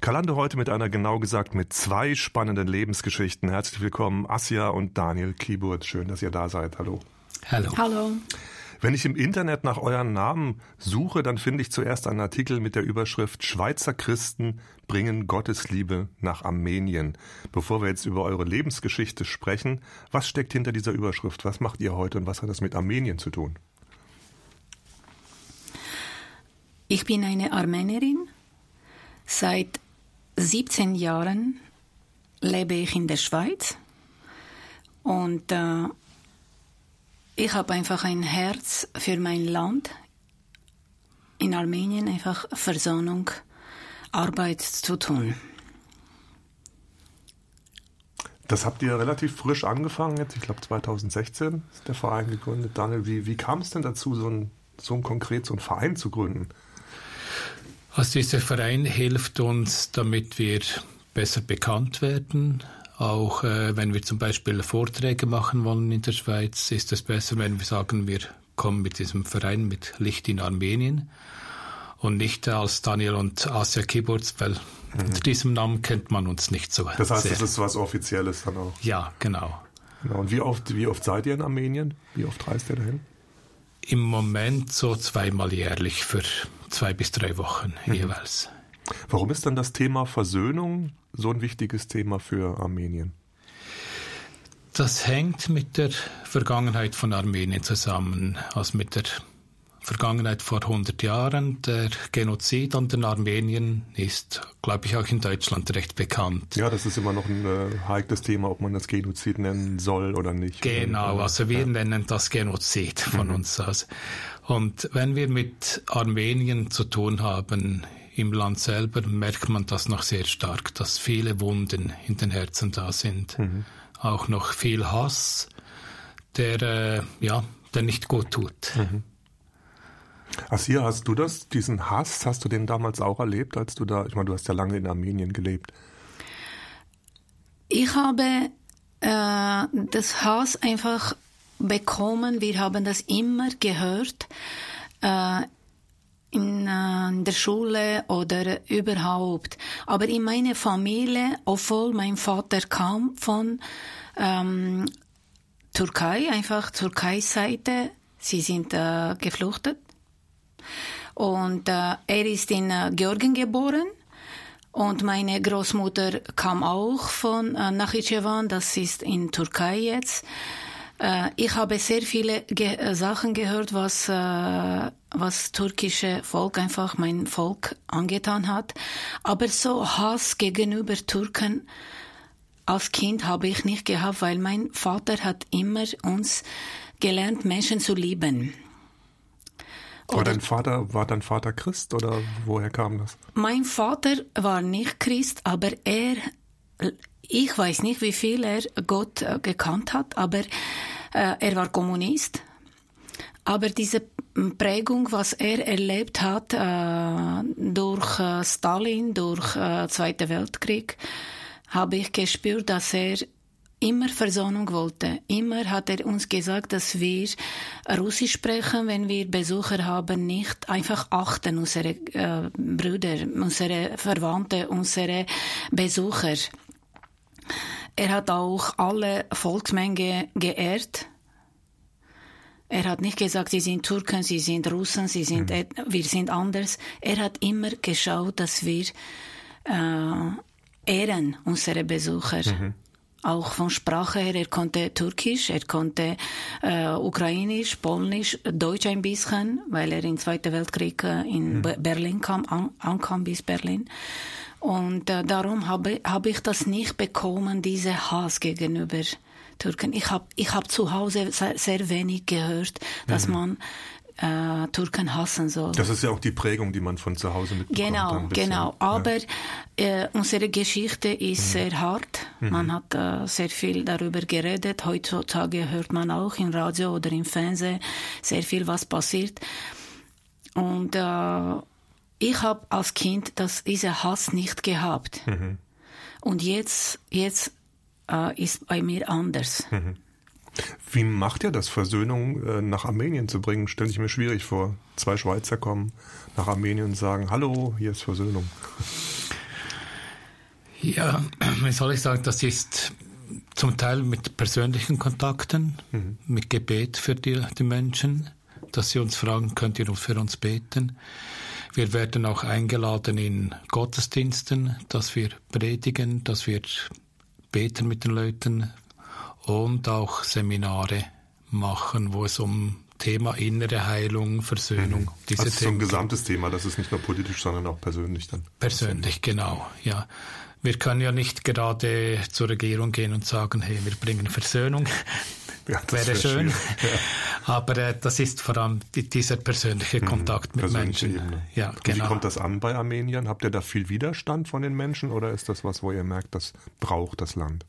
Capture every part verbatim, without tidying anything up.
Kalando heute mit einer, genau gesagt, mit zwei spannenden Lebensgeschichten. Herzlich willkommen, Asja und Daniel Kiburt. Schön, dass ihr da seid. Hallo. Hallo. Hallo. Wenn ich im Internet nach euren Namen suche, dann finde ich zuerst einen Artikel mit der Überschrift Schweizer Christen bringen Gottesliebe nach Armenien. Bevor wir jetzt über eure Lebensgeschichte sprechen, was steckt hinter dieser Überschrift? Was macht ihr heute und was hat das mit Armenien zu tun? Ich bin eine Armenierin. Seit siebzehn Jahren lebe ich in der Schweiz und äh, ich habe einfach ein Herz für mein Land. In Armenien einfach Versöhnung, Arbeit zu tun. Das habt ihr relativ frisch angefangen jetzt, ich glaube zwanzig sechzehn ist der Verein gegründet. Daniel, wie, wie kam es denn dazu, so ein, so ein konkret so einen Verein zu gründen? Also dieser Verein hilft uns, damit wir besser bekannt werden. Auch äh, wenn wir zum Beispiel Vorträge machen wollen in der Schweiz, ist es besser, wenn wir sagen, wir kommen mit diesem Verein mit Licht in Armenien und nicht als Daniel und Asja Kiburt, weil mhm. unter diesem Namen kennt man uns nicht so Das heißt, sehr. Das ist was Offizielles dann auch? Ja, genau. genau. Und wie oft, wie oft seid ihr in Armenien? Wie oft reist ihr dahin? Im Moment so zweimal jährlich für zwei bis drei Wochen mhm. jeweils. Warum ist dann das Thema Versöhnung so ein wichtiges Thema für Armenien? Das hängt mit der Vergangenheit von Armenien zusammen, also mit der Vergangenheit vor hundert Jahren. Der Genozid an den Armeniern ist, glaube ich, auch in Deutschland recht bekannt. Ja, das ist immer noch ein äh, heikles Thema, ob man das Genozid nennen soll oder nicht. Genau, also wir ja. nennen das Genozid von mhm. uns aus. Und wenn wir mit Armenien zu tun haben, im Land selber, merkt man das noch sehr stark, dass viele Wunden in den Herzen da sind. Mhm. Auch noch viel Hass, der, äh, ja, der nicht gut tut. Mhm. Asja, hast du das, diesen Hass, hast du den damals auch erlebt, als du da, ich meine, du hast ja lange in Armenien gelebt. Ich habe äh, das Hass einfach bekommen, wir haben das immer gehört, äh, in, äh, in der Schule oder überhaupt. Aber in meiner Familie, obwohl mein Vater kam von ähm, Türkei, einfach Türkei-Seite, sie sind äh, geflüchtet. Und äh, er ist in äh, Georgien geboren und meine Großmutter kam auch von äh, Nachitschewan, das ist in Türkei jetzt. Äh, ich habe sehr viele Ge- äh, Sachen gehört, was äh, was türkische Volk einfach mein Volk angetan hat. Aber so Hass gegenüber Türken als Kind habe ich nicht gehabt, weil mein Vater hat immer uns gelernt, Menschen zu lieben. War dein Vater, war dein Vater Christ oder woher kam das? Mein Vater war nicht Christ, aber er, ich weiß nicht, wie viel er Gott äh, gekannt hat, aber äh, er war Kommunist. Aber diese Prägung, was er erlebt hat äh, durch äh, Stalin, durch äh, Zweiten Weltkrieg, habe ich gespürt, dass er immer Versöhnung wollte. Immer hat er uns gesagt, dass wir Russisch sprechen, wenn wir Besucher haben, nicht einfach achten, unsere äh, Brüder, unsere Verwandte, unsere Besucher. Er hat auch alle Volksmenge geehrt. Er hat nicht gesagt, sie sind Türken, sie sind Russen, sie sind, mhm. wir sind anders. Er hat immer geschaut, dass wir äh, ehren unsere Besucher. Mhm. Auch von Sprache her, er konnte Türkisch, er konnte äh, Ukrainisch, Polnisch, Deutsch ein bisschen, weil er im Zweiten Weltkrieg äh, in mhm. Berlin kam, an, ankam bis Berlin. Und äh, darum habe, habe ich das nicht bekommen, diese Hass gegenüber Türken. Ich habe ich hab zu Hause sehr, sehr wenig gehört, dass mhm. man äh, Türken hassen soll. Das ist ja auch die Prägung, die man von zu Hause mitbekommt. Genau, genau. Aber ja. äh, unsere Geschichte ist mhm. sehr hart. Mhm. Man hat äh, sehr viel darüber geredet. Heutzutage hört man auch im Radio oder im Fernsehen sehr viel, was passiert. Und äh, ich habe als Kind das, diese Hass nicht gehabt. Mhm. Und jetzt, jetzt äh, ist bei mir anders. Mhm. Wie macht ihr das, Versöhnung äh, nach Armenien zu bringen? Stelle ich mir schwierig vor. Zwei Schweizer kommen nach Armenien und sagen, hallo, hier ist Versöhnung. Ja, wie soll ich sagen, das ist zum Teil mit persönlichen Kontakten, mhm. mit Gebet für die, die Menschen, dass sie uns fragen, könnt ihr für uns beten. Wir werden auch eingeladen in Gottesdiensten, dass wir predigen, dass wir beten mit den Leuten und auch Seminare machen, wo es um Thema innere Heilung, Versöhnung, mhm. diese also Themen. So ein gesamtes Thema, das ist nicht nur politisch, sondern auch persönlich dann. Persönlich, genau, ja. Wir können ja nicht gerade zur Regierung gehen und sagen, hey, wir bringen Versöhnung. Ja, das wäre schön. Ja. Aber äh, das ist vor allem die, dieser persönliche Kontakt mhm, mit Menschen. Ja, und genau. Wie kommt das an bei Armeniern? Habt ihr da viel Widerstand von den Menschen oder ist das was, wo ihr merkt, das braucht das Land?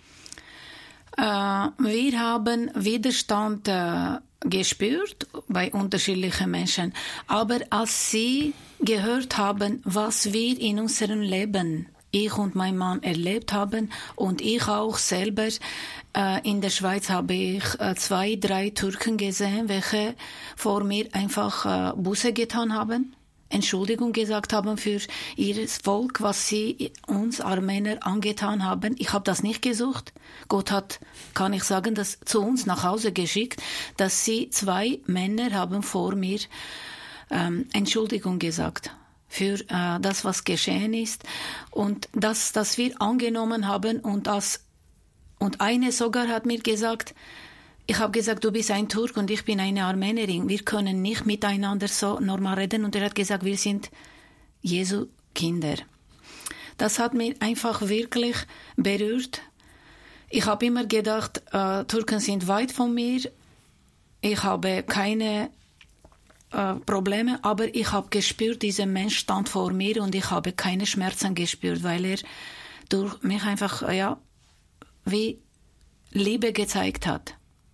Äh, wir haben Widerstand äh, gespürt bei unterschiedlichen Menschen. Aber als sie gehört haben, was wir in unserem Leben ich und mein Mann erlebt haben und ich auch selber. Äh, in der Schweiz habe ich äh, zwei, drei Türken gesehen, welche vor mir einfach äh, Buße getan haben, Entschuldigung gesagt haben für ihr Volk, was sie uns Armenier angetan haben. Ich habe das nicht gesucht. Gott hat, kann ich sagen, das zu uns nach Hause geschickt, dass sie zwei Männer haben vor mir ähm, Entschuldigung gesagt für äh, das, was geschehen ist und das, das wir angenommen haben und das und eine sogar hat mir gesagt, ich habe gesagt, du bist ein Turk und ich bin eine Armenerin, wir können nicht miteinander so normal reden und er hat gesagt, wir sind Jesu Kinder. Das hat mich einfach wirklich berührt. Ich habe immer gedacht, äh, Türken sind weit von mir, ich habe keine Probleme, aber ich habe gespürt, dieser Mensch stand vor mir und ich habe keine Schmerzen gespürt, weil er durch mich einfach, ja, wie Liebe gezeigt hat.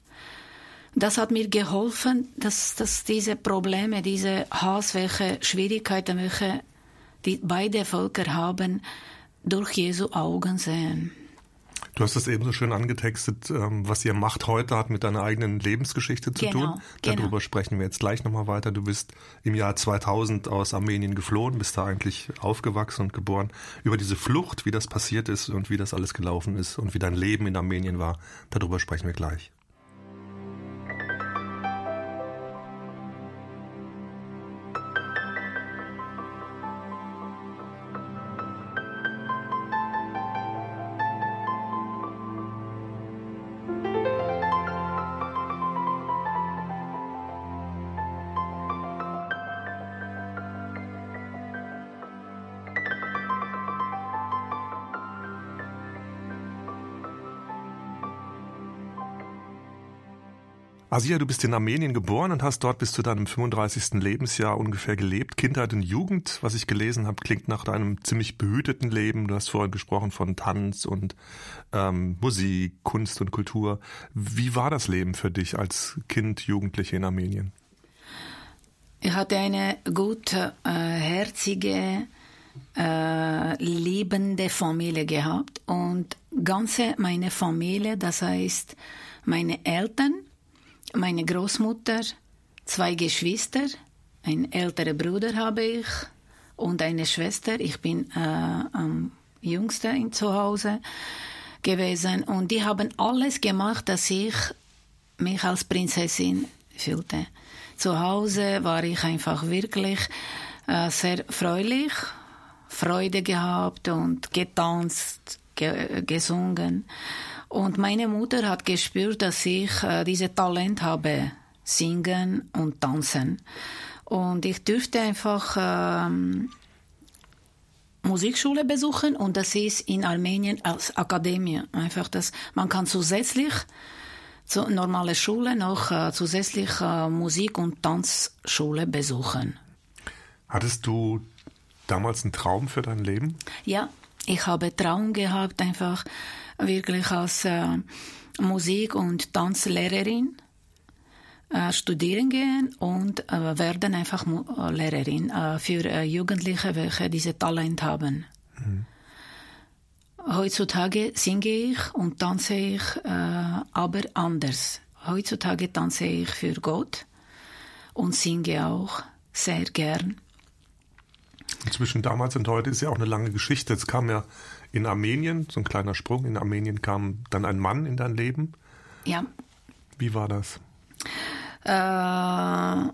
Das hat mir geholfen, dass, dass diese Probleme, diese Hass, welche Schwierigkeiten, welche die beide Völker haben, durch Jesu Augen sehen. Du hast es eben so schön angetextet, was ihr macht heute, hat mit deiner eigenen Lebensgeschichte zu genau, tun. Darüber genau. sprechen wir jetzt gleich nochmal weiter. Du bist im Jahr zweitausend aus Armenien geflohen, bist da eigentlich aufgewachsen und geboren. Über diese Flucht, wie das passiert ist und wie das alles gelaufen ist und wie dein Leben in Armenien war, darüber sprechen wir gleich. Asia, du bist in Armenien geboren und hast dort bis zu deinem fünfunddreißigsten Lebensjahr ungefähr gelebt. Kindheit und Jugend, was ich gelesen habe, klingt nach einem ziemlich behüteten Leben. Du hast vorhin gesprochen von Tanz und ähm, Musik, Kunst und Kultur. Wie war das Leben für dich als Kind, Jugendliche in Armenien? Ich hatte eine gute, äh, herzige, äh, liebende Familie gehabt. Und ganze meine Familie, das heißt meine Eltern, meine Großmutter, zwei Geschwister, einen älteren Bruder habe ich und eine Schwester. Ich bin äh, am jüngsten zu Hause gewesen und die haben alles gemacht, dass ich mich als Prinzessin fühlte. Zu Hause war ich einfach wirklich äh, sehr fröhlich, Freude gehabt und getanzt, ge- gesungen. Und meine Mutter hat gespürt, dass ich äh, dieses Talent habe, singen und tanzen. Und ich durfte einfach ähm, Musikschule besuchen und das ist in Armenien als Akademie. Einfach, dass man kann zusätzlich zur normalen Schule noch äh, zusätzlich äh, Musik- und Tanzschule besuchen. Hattest du damals einen Traum für dein Leben? Ja, ich habe Traum gehabt, einfach wirklich als äh, Musik- und Tanzlehrerin äh, studieren gehen und äh, werden einfach Mu- äh, Lehrerin äh, für äh, Jugendliche, welche diese Talent haben. Mhm. Heutzutage singe ich und tanze ich äh, aber anders. Heutzutage tanze ich für Gott und singe auch sehr gern. Zwischen damals und heute ist ja auch eine lange Geschichte. Es kam ja in Armenien, so ein kleiner Sprung, in Armenien kam dann ein Mann in dein Leben. Ja. Wie war das? Äh,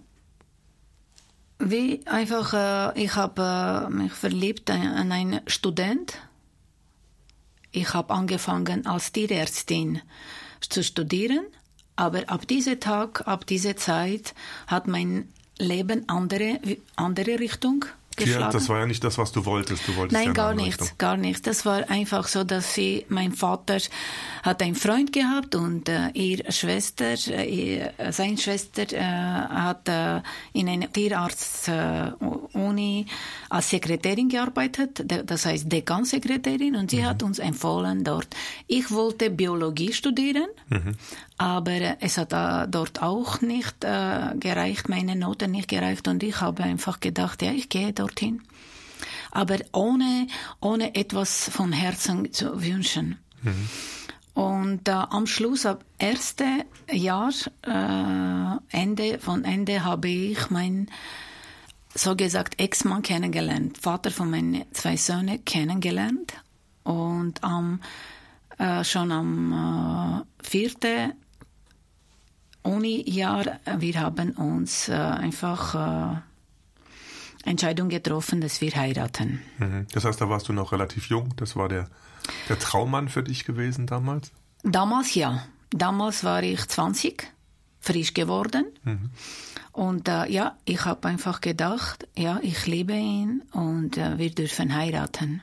wie einfach, äh, ich habe äh, mich verliebt an einen Student. Ich habe angefangen als Tierärztin zu studieren, aber ab diesem Tag, ab dieser Zeit hat mein Leben andere andere Richtung geschlagen. Das war ja nicht das, was du wolltest. Du wolltest Nein, ja gar nichts, Richtung. gar nichts. Das war einfach so, dass sie, mein Vater hat einen Freund gehabt und äh, ihre Schwester, äh, seine Schwester äh, hat äh, in einer Tierarzt-Uni äh, als Sekretärin gearbeitet, das heißt Dekansekretärin, und sie mhm. hat uns empfohlen dort. Ich wollte Biologie studieren, mhm. aber äh, es hat äh, dort auch nicht äh, gereicht, meine Noten nicht gereicht, und ich habe einfach gedacht, ja, ich gehe dorthin. Aber ohne, ohne etwas vom Herzen zu wünschen. Mhm. Und äh, am Schluss, ab ersten Jahr, äh, Ende, von Ende, habe ich meinen, so gesagt, Ex-Mann kennengelernt, Vater von meinen zwei Söhnen kennengelernt. Und am, äh, schon am äh, vierten Uni-Jahr, wir haben uns äh, einfach äh, Entscheidung getroffen, dass wir heiraten. Mhm. Das heißt, da warst du noch relativ jung. Das war der, der Traummann für dich gewesen damals? Damals ja. Damals war ich zwanzig, frisch geworden. Mhm. Und äh, ja, ich habe einfach gedacht, ja, ich liebe ihn und äh, wir dürfen heiraten.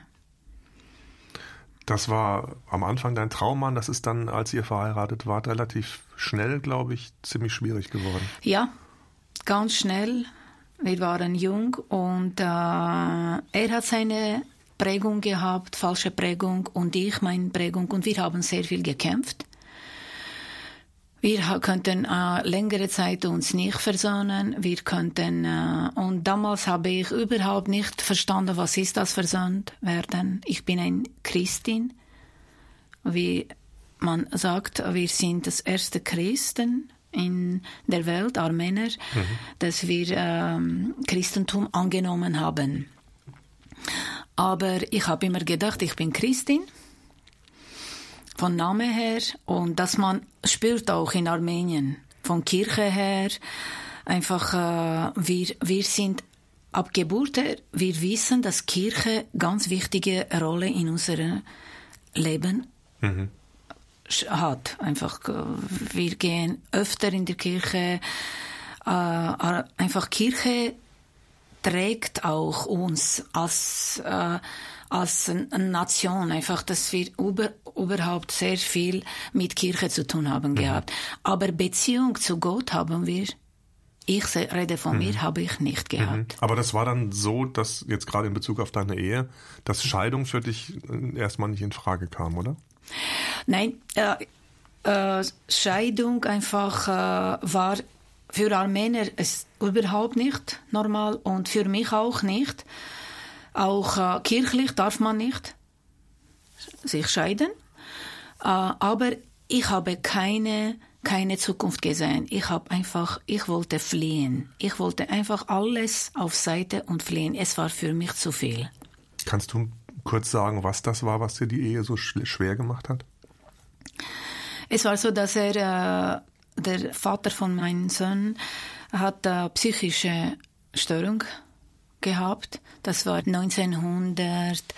Das war am Anfang dein Traummann. Das ist dann, als ihr verheiratet wart, relativ schnell, glaube ich, ziemlich schwierig geworden. Ja, ganz schnell. Wir waren jung und äh, er hat seine Prägung gehabt, falsche Prägung, und ich meine Prägung, und wir haben sehr viel gekämpft. Wir könnten äh, längere Zeit uns nicht versöhnen. Wir könnten äh, und damals habe ich überhaupt nicht verstanden, was ist das versöhnt werden. Ich bin ein Christin, wie man sagt, wir sind das erste Christen in der Welt, Armener, mhm. dass wir ähm, Christentum angenommen haben. Aber ich habe immer gedacht, ich bin Christin, von Name her, und dass man spürt auch in Armenien, von Kirche her, einfach, äh, wir, wir sind ab Geburt her, wir wissen, dass Kirche ganz wichtige Rolle in unserem Leben mhm. hat. Einfach, wir gehen öfter in die Kirche. Äh, einfach Kirche trägt auch uns als, äh, als eine Nation. Einfach, dass wir über, überhaupt sehr viel mit Kirche zu tun haben mhm. gehabt. Aber Beziehung zu Gott haben wir, ich rede von mhm. mir, habe ich nicht gehabt. Mhm. Aber das war dann so, dass jetzt gerade in Bezug auf deine Ehe, dass Scheidung für dich erstmal nicht in Frage kam, oder? Nein, äh, äh, Scheidung einfach äh, war für Armenier es überhaupt nicht normal und für mich auch nicht. Auch äh, kirchlich darf man nicht sich scheiden. Äh, aber ich habe keine, keine Zukunft gesehen. Ich habe einfach, ich wollte fliehen. Ich wollte einfach alles auf Seite und fliehen. Es war für mich zu viel. Kannst du kurz sagen, was das war, was dir die Ehe so schwer gemacht hat? Es war so, dass er, äh, der Vater von meinem Sohn, hat äh, psychische Störung gehabt. Das war neunzehnhundertneunzig.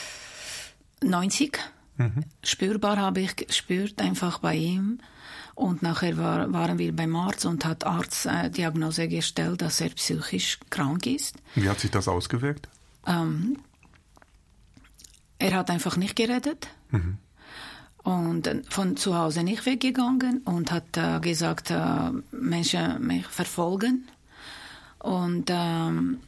Mhm. Spürbar habe ich gespürt, einfach bei ihm. Und nachher war, waren wir beim Arzt und hat Arzt äh, Diagnose gestellt, dass er psychisch krank ist. Wie hat sich das ausgewirkt? Ähm, er hat einfach nicht geredet. Mhm. Und von zu Hause nicht weggegangen und hat äh, gesagt, äh, Menschen mich verfolgen. Und ähm,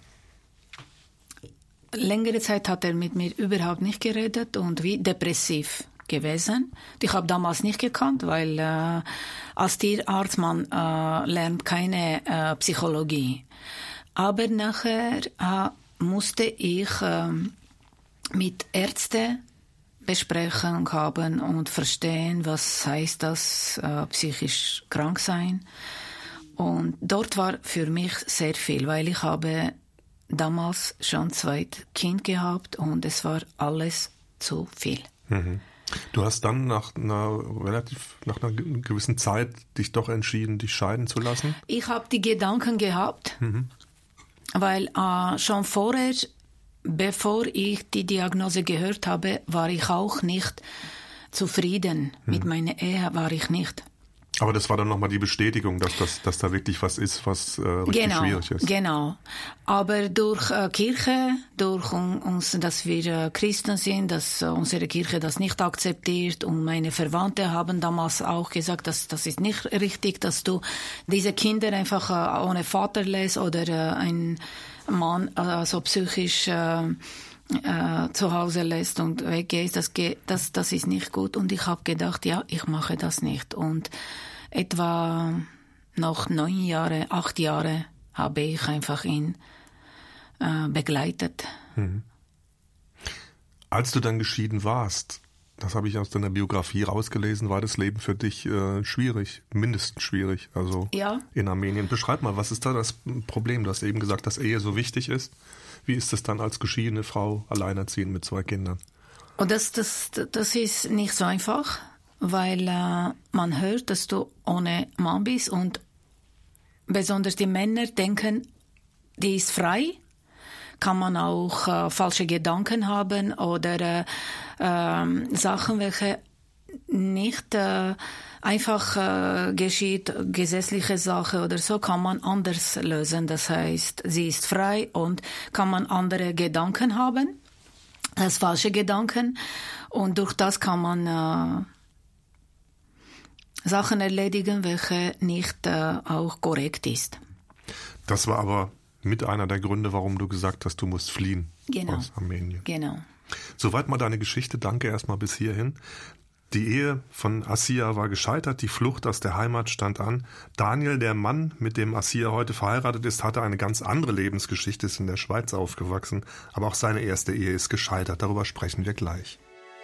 längere Zeit hat er mit mir überhaupt nicht geredet und wie depressiv gewesen. Ich habe damals nicht gekannt, weil äh, als Tierarzt man äh, lernt keine äh, Psychologie. Aber nachher äh, musste ich äh, mit Ärzten Besprechung haben und verstehen, was heißt das, äh, psychisch krank sein. Und dort war für mich sehr viel, weil ich habe damals schon zwei Kinder gehabt und es war alles zu viel. Mhm. Du hast dann nach einer relativ nach einer gewissen Zeit dich doch entschieden, dich scheiden zu lassen? Ich habe die Gedanken gehabt, mhm. weil äh, schon vorher, bevor ich die Diagnose gehört habe, war ich auch nicht zufrieden. Mhm. Mit meiner Ehe war ich nicht. Aber das war dann nochmal die Bestätigung, dass, das, dass da wirklich was ist, was äh, richtig genau, schwierig ist. Genau. Aber durch äh, Kirche, durch uns, dass wir äh, Christen sind, dass äh, unsere Kirche das nicht akzeptiert und meine Verwandte haben damals auch gesagt, dass das ist nicht richtig, dass du diese Kinder einfach äh, ohne Vater lässt oder äh, ein Mann äh, so psychisch äh, äh, zu Hause lässt und weggehst, das, das, das ist nicht gut. Und ich habe gedacht, ja, ich mache das nicht. Und etwa noch neun Jahre, acht Jahre habe ich einfach ihn äh, begleitet. Mhm. Als du dann geschieden warst, das habe ich aus deiner Biografie rausgelesen, war das Leben für dich äh, schwierig, mindestens schwierig, also ja. in Armenien. Beschreib mal, was ist da das Problem? Du hast eben gesagt, dass Ehe so wichtig ist. Wie ist es dann als geschiedene Frau, alleinerziehend mit zwei Kindern? Und das, das, das ist nicht so einfach, weil äh, man hört, dass du ohne Mann bist und besonders die Männer denken, die ist frei. Kann man auch äh, falsche Gedanken haben oder äh, äh, Sachen, welche nicht äh, einfach äh, geschieht, gesetzliche Sache oder so, kann man anders lösen. Das heißt, sie ist frei und kann man andere Gedanken haben, das falsche Gedanken, und durch das kann man äh, Sachen erledigen, welche nicht äh, auch korrekt ist. Das war aber mit einer der Gründe, warum du gesagt hast, du musst fliehen genau. aus Armenien. Genau. Soweit mal deine Geschichte. Danke erstmal bis hierhin. Die Ehe von Assia war gescheitert, die Flucht aus der Heimat stand an. Daniel, der Mann, mit dem Assia heute verheiratet ist, hatte eine ganz andere Lebensgeschichte, ist in der Schweiz aufgewachsen. Aber auch seine erste Ehe ist gescheitert. Darüber sprechen wir gleich.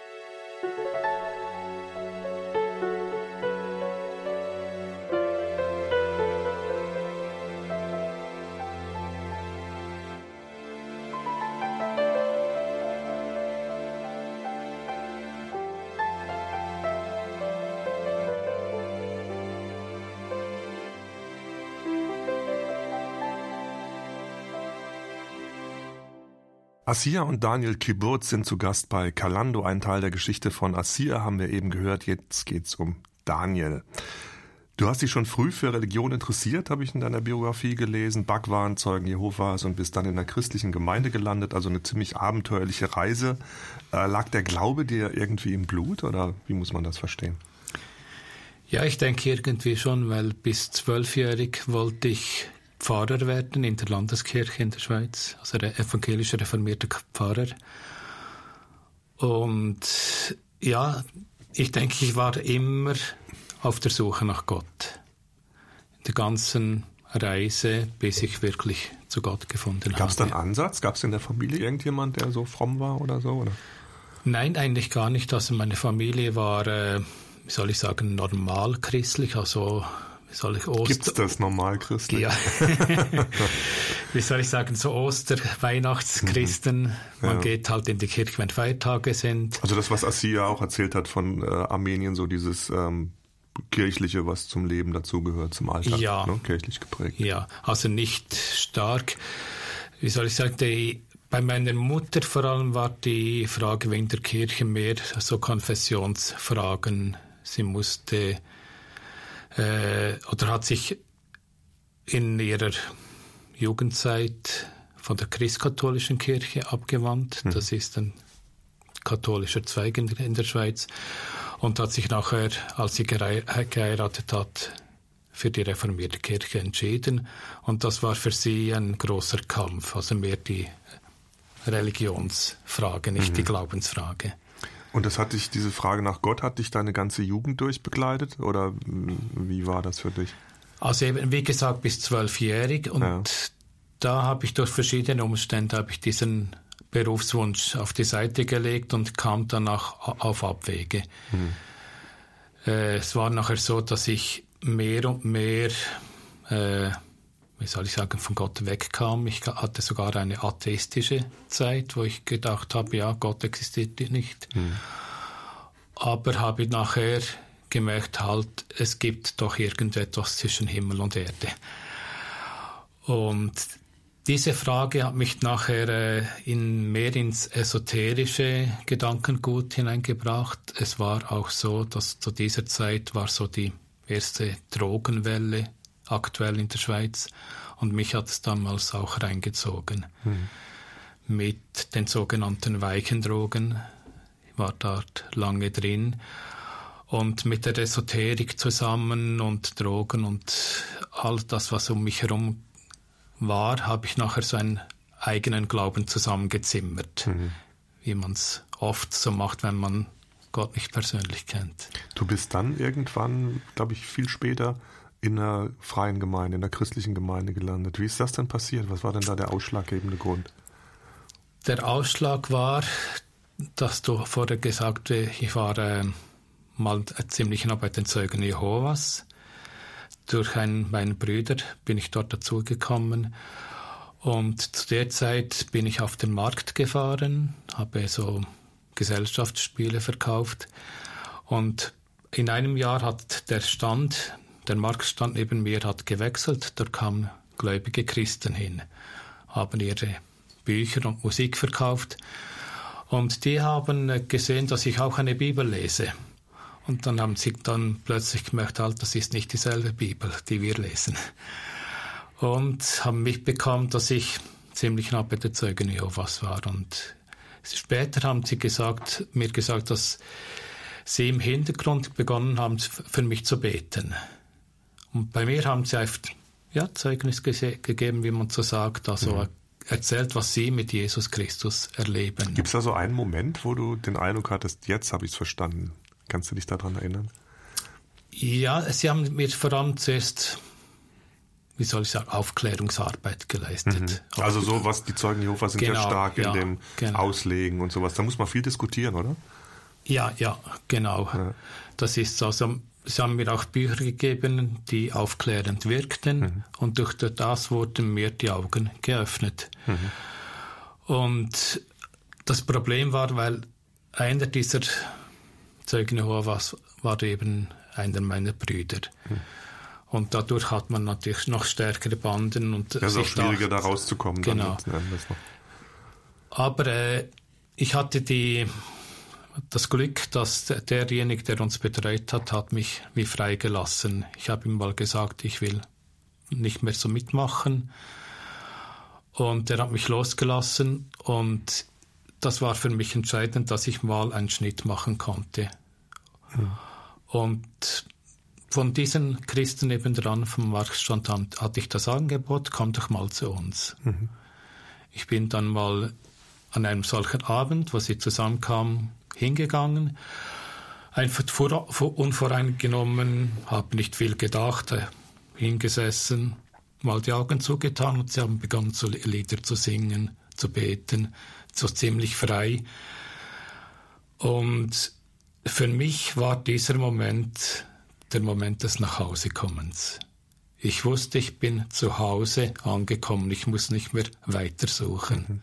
Assia und Daniel Kiburz sind zu Gast bei Kalando. Ein Teil der Geschichte von Assia haben wir eben gehört. Jetzt geht's um Daniel. Du hast dich schon früh für Religion interessiert, habe ich in deiner Biografie gelesen. Bhagwan, Zeugen Jehovas, und bist dann in einer christlichen Gemeinde gelandet. Also eine ziemlich abenteuerliche Reise. Äh, lag der Glaube dir irgendwie im Blut oder wie muss man das verstehen? Ja, ich denke irgendwie schon, weil bis zwölfjährig wollte ich Pfarrer werden in der Landeskirche in der Schweiz, also der evangelische reformierte Pfarrer. Und ja, ich denke, ich war immer auf der Suche nach Gott. In der ganzen Reise, bis ich wirklich zu Gott gefunden habe. Gab es da einen Ansatz? Gab es in der Familie irgendjemand, der so fromm war oder so? Oder? Nein, eigentlich gar nicht. Also meine Familie war, äh, wie soll ich sagen, normal christlich, also wie soll ich Oster... Gibt's das normal christlich? Ja. Wie soll ich sagen, so Oster-, Weihnachtschristen. Mhm. Man ja. geht halt in die Kirche, wenn Feiertage sind. Also das, was Assia auch erzählt hat von äh, Armenien, so dieses ähm, Kirchliche, was zum Leben dazugehört, zum Alltag, ja. ne? Kirchlich geprägt. Ja, also nicht stark. Wie soll ich sagen, die, bei meiner Mutter vor allem war die Frage wegen der Kirche mehr so Konfessionsfragen. Sie musste äh, oder hat sich in ihrer Jugendzeit von der christkatholischen Kirche abgewandt. Hm. Das ist ein katholischer Zweig in der, in der Schweiz. Und hat sich nachher, als sie geheiratet hat, für die reformierte Kirche entschieden. Und das war für sie ein großer Kampf, also mehr die Religionsfrage, nicht mhm. die Glaubensfrage. Und das hat dich, diese Frage nach Gott, hat dich deine ganze Jugend durch begleitet? Oder wie war das für dich? Also eben, wie gesagt, bis zwölfjährig. Und ja. da habe ich durch verschiedene Umstände habe ich diesen Berufswunsch auf die Seite gelegt und kam danach auf Abwege. Mhm. Äh, es war nachher so, dass ich mehr und mehr, äh, wie soll ich sagen, von Gott wegkam. Ich hatte sogar eine atheistische Zeit, wo ich gedacht habe, ja, Gott existiert nicht. Mhm. Aber habe nachher gemerkt, halt, es gibt doch irgendetwas zwischen Himmel und Erde. Und diese Frage hat mich nachher äh, in mehr ins esoterische Gedankengut hineingebracht. Es war auch so, dass zu dieser Zeit war so die erste Drogenwelle aktuell in der Schweiz und mich hat es damals auch reingezogen. Hm. Mit den sogenannten weichen Drogen. Ich war dort lange drin und mit der Esoterik zusammen und Drogen und all das, was um mich herum war, habe ich nachher so einen eigenen Glauben zusammengezimmert, mhm. wie man es oft so macht, wenn man Gott nicht persönlich kennt. Du bist dann irgendwann, glaube ich, viel später in einer freien Gemeinde, in einer christlichen Gemeinde gelandet. Wie ist das denn passiert? Was war denn da der ausschlaggebende Grund? Der Ausschlag war, dass du vorher gesagt hast, ich war äh, mal ziemlich nah bei den Zeugen Jehovas. Durch einen meiner Brüder bin ich dort dazugekommen und zu der Zeit bin ich auf den Markt gefahren, habe so Gesellschaftsspiele verkauft und in einem Jahr hat der Stand, der Marktstand neben mir hat gewechselt, da kamen gläubige Christen hin, haben ihre Bücher und Musik verkauft und die haben gesehen, dass ich auch eine Bibel lese. Und dann haben sie dann plötzlich gemerkt, halt, das ist nicht dieselbe Bibel, die wir lesen. Und haben mitbekommen, dass ich ziemlich nah bei den Zeugen Jehovas war. Und später haben sie gesagt, mir gesagt, dass sie im Hintergrund begonnen haben, für mich zu beten. Und bei mir haben sie einfach ja, Zeugnis ge- gegeben, wie man so sagt, also mhm. erzählt, was sie mit Jesus Christus erleben. Gibt es da so einen Moment, wo du den Eindruck hattest, jetzt habe ich es verstanden? Kannst du dich daran erinnern? Ja, sie haben mir vor allem zuerst, wie soll ich sagen, Aufklärungsarbeit geleistet. Mhm. Also so, was die Zeugen Jehovas sind genau, ja stark ja, in dem genau. Auslegen und sowas. Da muss man viel diskutieren, oder? Ja, ja, genau. Ja. Das ist so. Also, sie haben mir auch Bücher gegeben, die aufklärend wirkten mhm. und durch das wurden mir die Augen geöffnet. Mhm. Und das Problem war, weil einer dieser Zeugen Jehovas war eben einer meiner Brüder. Hm. Und dadurch hat man natürlich noch stärkere Banden. Und es ist auch schwieriger, da rauszukommen. Genau. Aber äh, ich hatte die, das Glück, dass derjenige, der uns betreut hat, hat mich wie freigelassen. Ich habe ihm mal gesagt, ich will nicht mehr so mitmachen. Und er hat mich losgelassen und das war für mich entscheidend, dass ich mal einen Schnitt machen konnte. Mhm. Und von diesen Christen nebendran vom Marktstand hatte ich das Angebot, komm doch mal zu uns. Mhm. Ich bin dann mal an einem solchen Abend, wo sie zusammenkamen, hingegangen, einfach vor, vor, unvoreingenommen, habe nicht viel gedacht, hingesessen, mal die Augen zugetan und sie haben begonnen, so Lieder zu singen, zu beten, so ziemlich frei. Und für mich war dieser Moment der Moment des Nachhausekommens. Ich wusste, ich bin zu Hause angekommen, ich muss nicht mehr weitersuchen. Mhm.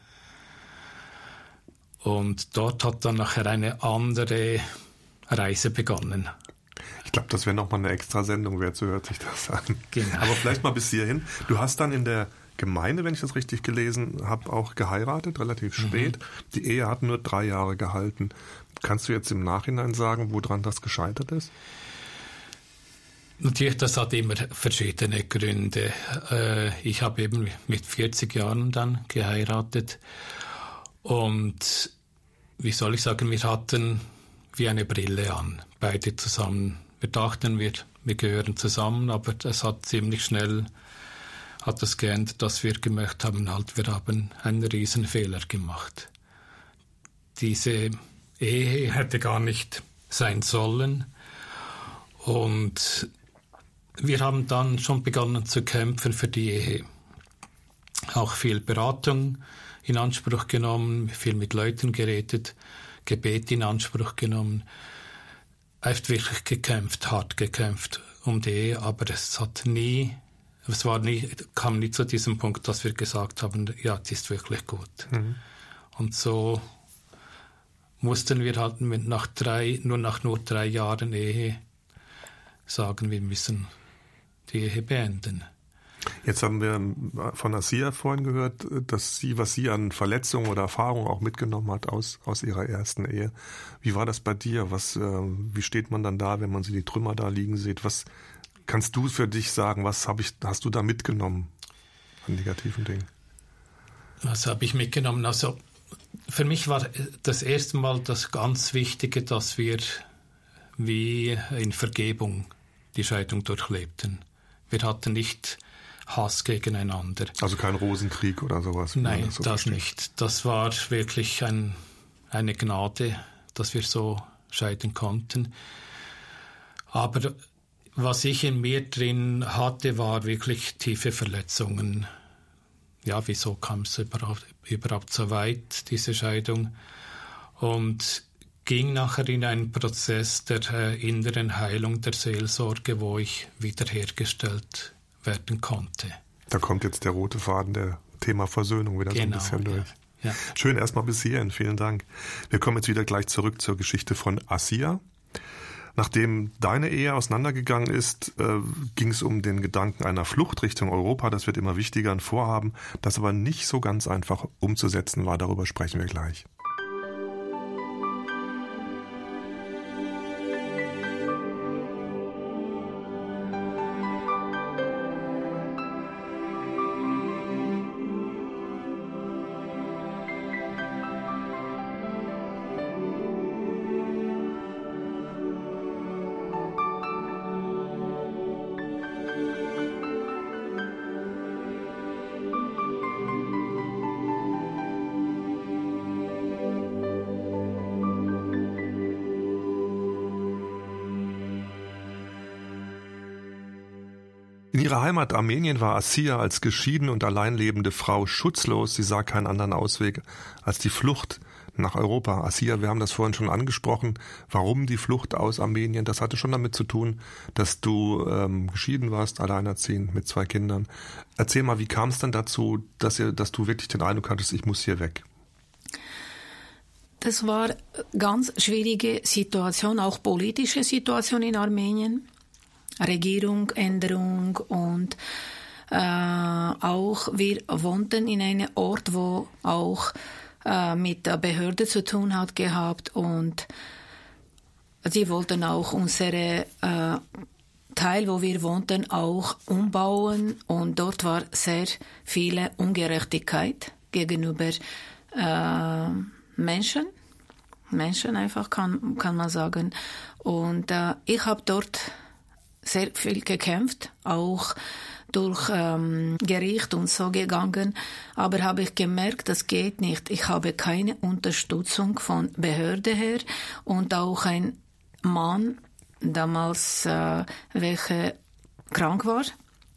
Und dort hat dann nachher eine andere Reise begonnen. Ich glaube, das wäre nochmal eine extra Sendung wert, so hört sich das an. Genau. Aber vielleicht mal bis hierhin. Du hast dann in der Gemeinde, wenn ich das richtig gelesen habe, auch geheiratet, relativ spät. Mhm. Die Ehe hat nur drei Jahre gehalten. Kannst du jetzt im Nachhinein sagen, woran das gescheitert ist? Natürlich, das hat immer verschiedene Gründe. Ich habe eben mit vierzig Jahren dann geheiratet und wie soll ich sagen, wir hatten wie eine Brille an, beide zusammen. Wir dachten, wir, wir gehören zusammen, aber es hat ziemlich schnell hat das geändert, dass wir gemerkt haben, halt, wir haben einen Riesenfehler gemacht. Diese Ehe hätte gar nicht sein sollen und wir haben dann schon begonnen zu kämpfen für die Ehe. Auch viel Beratung in Anspruch genommen, viel mit Leuten geredet, Gebet in Anspruch genommen. Echt wirklich gekämpft, hart gekämpft um die Ehe, aber es hat nie es war nie, kam nie zu diesem Punkt, dass wir gesagt haben, ja, das ist wirklich gut. Mhm. Und so mussten wir halt mit nach drei, nur nach nur drei Jahren Ehe sagen, wir müssen die Ehe beenden. Jetzt haben wir von Assia vorhin gehört, dass sie, was sie an Verletzungen oder Erfahrungen auch mitgenommen hat aus, aus ihrer ersten Ehe. Wie war das bei dir? Was, äh, wie steht man dann da, wenn man sie die Trümmer da liegen sieht? Was kannst du für dich sagen? Was hab ich, hast du da mitgenommen an negativen Dingen? Was habe ich mitgenommen? Also für mich war das erste Mal das ganz Wichtige, dass wir wie in Vergebung die Scheidung durchlebten. Wir hatten nicht Hass gegeneinander. Also kein Rosenkrieg oder sowas? Nein, das, so das versteht. nicht. Das war wirklich ein, eine Gnade, dass wir so scheiden konnten. Aber was ich in mir drin hatte, war wirklich tiefe Verletzungen. Ja, wieso kam es überhaupt, überhaupt so weit, diese Scheidung? Und ging nachher in einen Prozess der äh, inneren Heilung, der Seelsorge, wo ich wiederhergestellt werden konnte. Da kommt jetzt der rote Faden, der Thema Versöhnung wieder genau, so ein bisschen durch. Ja, ja. Schön, erstmal bis hierhin, vielen Dank. Wir kommen jetzt wieder gleich zurück zur Geschichte von Assia. Nachdem deine Ehe auseinandergegangen ist, äh, ging es um den Gedanken einer Flucht Richtung Europa. Das wird immer wichtiger, ein Vorhaben, das aber nicht so ganz einfach umzusetzen war. Darüber sprechen wir gleich. In ihrer Heimat Armenien war Assia als geschieden und allein lebende Frau schutzlos. Sie sah keinen anderen Ausweg als die Flucht nach Europa. Assia, wir haben das vorhin schon angesprochen. Warum die Flucht aus Armenien? Das hatte schon damit zu tun, dass du ähm, geschieden warst, alleinerziehend mit zwei Kindern. Erzähl mal, wie kam es dann dazu, dass, ihr, dass du wirklich den Eindruck hattest, ich muss hier weg? Das war eine ganz schwierige Situation, auch politische Situation in Armenien. Regierung, Änderung und äh, auch wir wohnten in einem Ort, wo auch äh, mit der Behörde zu tun hat gehabt und sie wollten auch unsere äh, Teil, wo wir wohnten, auch umbauen und dort war sehr viele Ungerechtigkeit gegenüber äh, Menschen, Menschen einfach kann kann man sagen und äh, ich habe dort sehr viel gekämpft, auch durch ähm, Gericht und so gegangen, aber habe ich gemerkt, das geht nicht. Ich habe keine Unterstützung von Behörde her und auch ein Mann damals, äh, welcher krank war.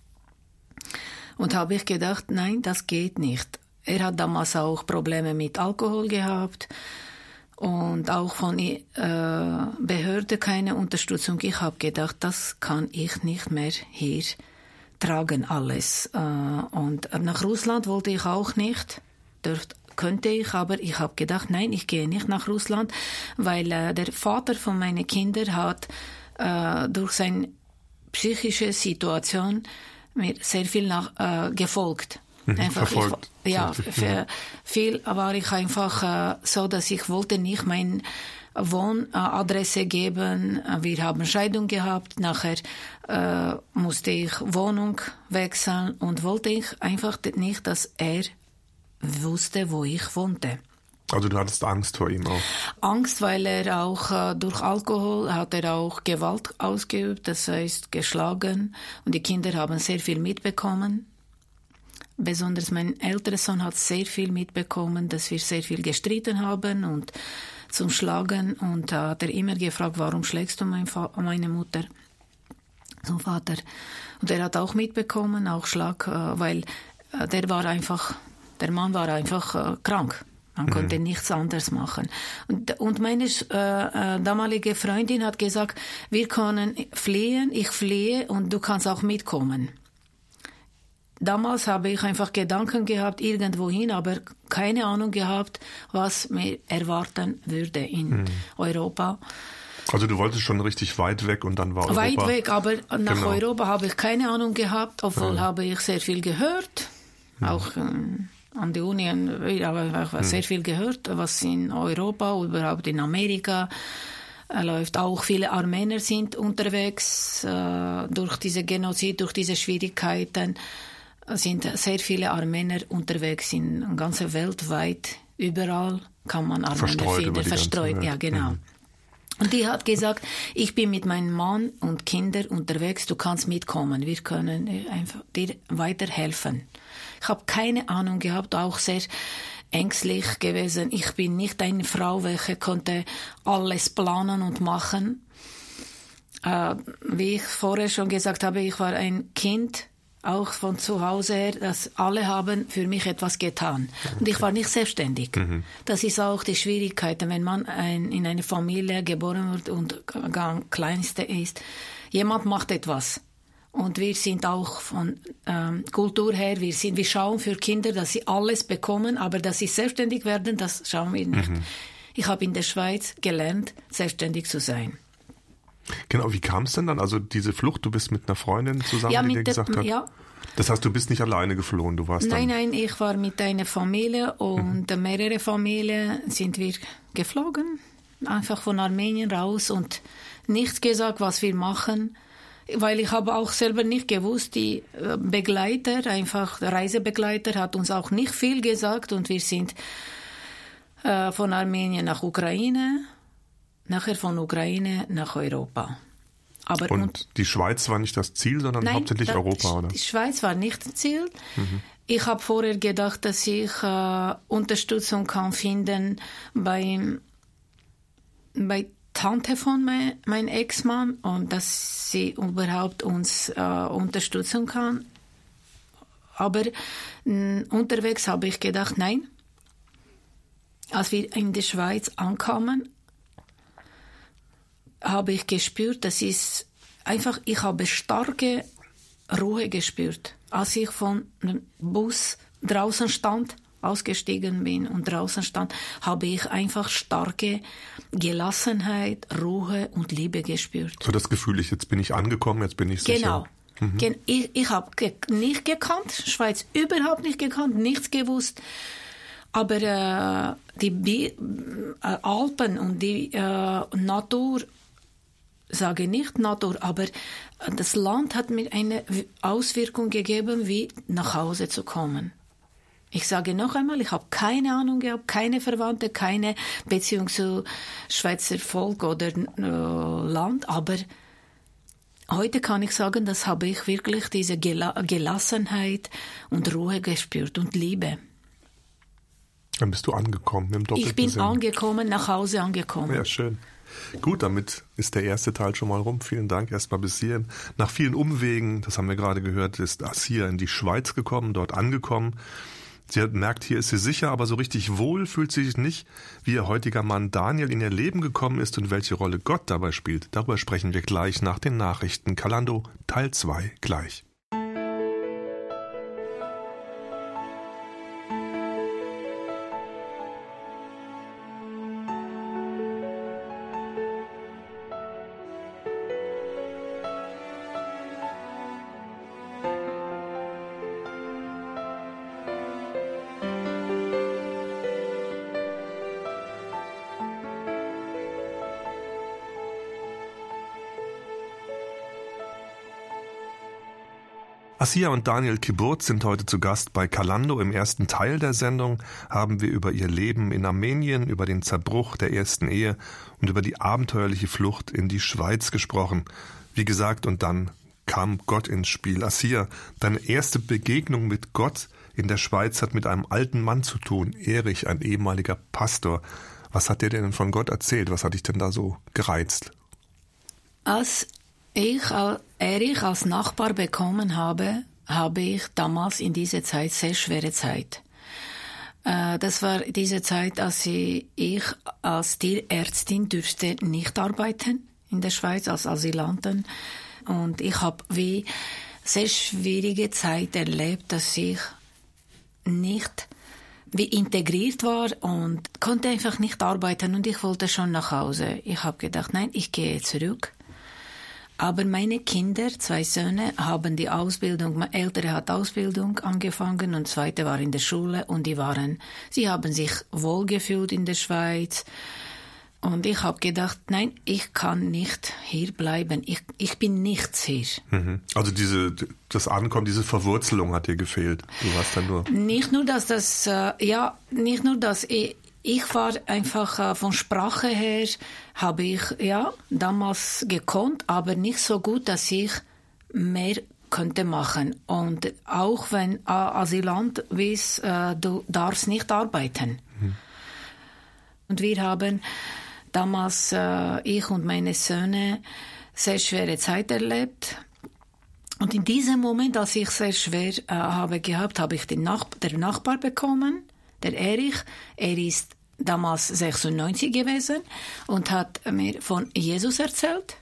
Und habe ich gedacht, nein, das geht nicht. Er hat damals auch Probleme mit Alkohol gehabt. Und auch von äh, Behörde keine Unterstützung. Ich habe gedacht, das kann ich nicht mehr hier tragen alles. Äh, und nach Russland wollte ich auch nicht. Dort könnte ich, aber ich habe gedacht, nein, ich gehe nicht nach Russland, weil äh, der Vater von meinen Kindern hat äh, durch seine psychische Situation mir sehr viel nach, äh, gefolgt. Einfach, verfolgt. Ich, ja, für viel war ich einfach äh, so, dass ich wollte nicht meine Wohnadresse geben. Wir haben Scheidung gehabt. Nachher äh, musste ich Wohnung wechseln und wollte ich einfach nicht, dass er wusste, wo ich wohnte. Also du hattest Angst vor ihm auch? Angst, weil er auch äh, durch Alkohol hat er auch Gewalt ausgeübt, das heißt geschlagen. Und die Kinder haben sehr viel mitbekommen. Besonders mein älterer Sohn hat sehr viel mitbekommen, dass wir sehr viel gestritten haben und zum Schlagen. Und da hat er immer gefragt, warum schlägst du mein Fa- meine Mutter, zum Vater. Und er hat auch mitbekommen, auch Schlag, weil der war einfach, der Mann war einfach krank. Man konnte mhm. nichts anderes machen. Und, und meine äh, damalige Freundin hat gesagt, wir können fliehen, ich fliehe und du kannst auch mitkommen. damals habe ich einfach Gedanken gehabt, irgendwohin, aber keine Ahnung gehabt, was mir erwarten würde in mhm. Europa. Also du wolltest schon richtig weit weg und dann war Europa... Weit weg, aber nach genau. Europa habe ich keine Ahnung gehabt, obwohl ja. habe ich sehr viel gehört. Ja. Auch ähm, an der Uni habe ich ja. sehr viel gehört, was in Europa, überhaupt in Amerika äh, läuft. Auch viele Armenier sind unterwegs äh, durch diese Genozid, durch diese Schwierigkeiten. Sind sehr viele Armenier unterwegs in ganzer weltweit. Überall kann man Armenier finden. Verstreut, ja genau. Mhm. Und die hat gesagt, ich bin mit meinem Mann und Kindern unterwegs, du kannst mitkommen, wir können einfach dir weiterhelfen. Ich habe keine Ahnung gehabt, auch sehr ängstlich gewesen. Ich bin nicht eine Frau, welche konnte alles planen und machen. Äh, wie ich vorher schon gesagt habe, ich war ein Kind, auch von zu Hause her, dass alle haben für mich etwas getan. Okay. Und ich war nicht selbstständig. Mhm. Das ist auch die Schwierigkeit, wenn man ein, in einer Familie geboren wird und ganz Kleinste ist. Jemand macht etwas. Und wir sind auch von ähm, Kultur her, wir, sind, wir schauen für Kinder, dass sie alles bekommen, aber dass sie selbstständig werden, das schauen wir nicht. Mhm. Ich habe in der Schweiz gelernt, selbstständig zu sein. Genau, wie kam es denn dann? Also diese Flucht, du bist mit einer Freundin zusammen, ja, die dir der, gesagt hat? Ja. Das heißt, du bist nicht alleine geflohen, du warst Nein, dann... nein, ich war mit einer Familie und mhm. mehrere Familien sind wir geflogen, einfach von Armenien raus und nichts gesagt, was wir machen, weil ich habe auch selber nicht gewusst, die Begleiter, einfach der Reisebegleiter hat uns auch nicht viel gesagt und wir sind äh, von Armenien nach Ukraine, nachher von Ukraine nach Europa. Aber und, und die Schweiz war nicht das Ziel, sondern nein, hauptsächlich das, Europa, oder? Die Schweiz war nicht das Ziel. Mhm. Ich habe vorher gedacht, dass ich äh, Unterstützung kann finden bei, bei Tante von mein, mein Ex-Mann und dass sie überhaupt uns äh, unterstützen kann. Aber mh, unterwegs habe ich gedacht, nein. Als wir in der Schweiz ankamen, habe ich gespürt, das ist einfach, ich habe starke Ruhe gespürt. Als ich von dem Bus draußen stand, ausgestiegen bin und draußen stand, habe ich einfach starke Gelassenheit, Ruhe und Liebe gespürt. So das Gefühl, ich, jetzt bin ich angekommen, jetzt bin ich sicher. Genau. Mhm. Ich, ich habe ge- nicht gekannt, Schweiz überhaupt nicht gekannt, nichts gewusst. Aber äh, die Bi- äh, Alpen und die äh, Natur, sage nicht Natur, aber das Land hat mir eine Auswirkung gegeben, wie nach Hause zu kommen. Ich sage noch einmal, ich habe keine Ahnung gehabt, keine Verwandte, keine Beziehung zu Schweizer Volk oder äh, Land, aber heute kann ich sagen, das habe ich wirklich diese Gela- Gelassenheit und Ruhe gespürt und Liebe. Dann bist du angekommen im doppelten Ich bin Sinn. angekommen, nach Hause angekommen. Ja, schön. Gut, damit ist der erste Teil schon mal rum. Vielen Dank erstmal bis hierhin. Nach vielen Umwegen, das haben wir gerade gehört, ist Assia in die Schweiz gekommen, dort angekommen. Sie hat merkt, hier ist sie sicher, aber so richtig wohl fühlt sie sich nicht, wie ihr heutiger Mann Daniel in ihr Leben gekommen ist und welche Rolle Gott dabei spielt. Darüber sprechen wir gleich nach den Nachrichten. Kalando Teil zwei gleich. Assia und Daniel Kiburz sind heute zu Gast bei Kalando. Im ersten Teil der Sendung haben wir über ihr Leben in Armenien, über den Zerbruch der ersten Ehe und über die abenteuerliche Flucht in die Schweiz gesprochen. Wie gesagt, und dann kam Gott ins Spiel. Assia, deine erste Begegnung mit Gott in der Schweiz hat mit einem alten Mann zu tun, Erich, ein ehemaliger Pastor. Was hat der denn von Gott erzählt? Was hat dich denn da so gereizt? Als ich Erich als Nachbar bekommen habe, habe ich damals in dieser Zeit sehr schwere Zeit. Das war diese Zeit, als ich als Tierärztin durfte nicht arbeiten in der Schweiz als Asylantin und ich habe wie sehr schwierige Zeit erlebt, dass ich nicht wie integriert war und konnte einfach nicht arbeiten und ich wollte schon nach Hause. Ich habe gedacht, nein, ich gehe zurück. Aber meine Kinder, zwei Söhne, haben die Ausbildung, mein Ältere hat Ausbildung angefangen und Zweite war in der Schule und die waren, sie haben sich wohlgefühlt in der Schweiz. Und ich habe gedacht, nein, ich kann nicht hier bleiben. Ich, ich bin nichts hier. Mhm. Also diese, das Ankommen, diese Verwurzelung hat dir gefehlt. Du warst dann nur... Nicht nur, dass das, äh, ja, nicht nur, dass ich, ich war einfach äh, von Sprache her, habe ich, ja, damals gekonnt, aber nicht so gut, dass ich mehr könnte machen. Und auch wenn äh, Asylant weiß, äh, du darfst nicht arbeiten. Mhm. Und wir haben damals, äh, ich und meine Söhne, sehr schwere Zeit erlebt. Und in diesem Moment, als ich sehr schwer äh, habe gehabt, habe ich den Nach- der Nachbar bekommen, der Erich. Er ist damals sechsundneunzig gewesen und hat mir von Jesus erzählt.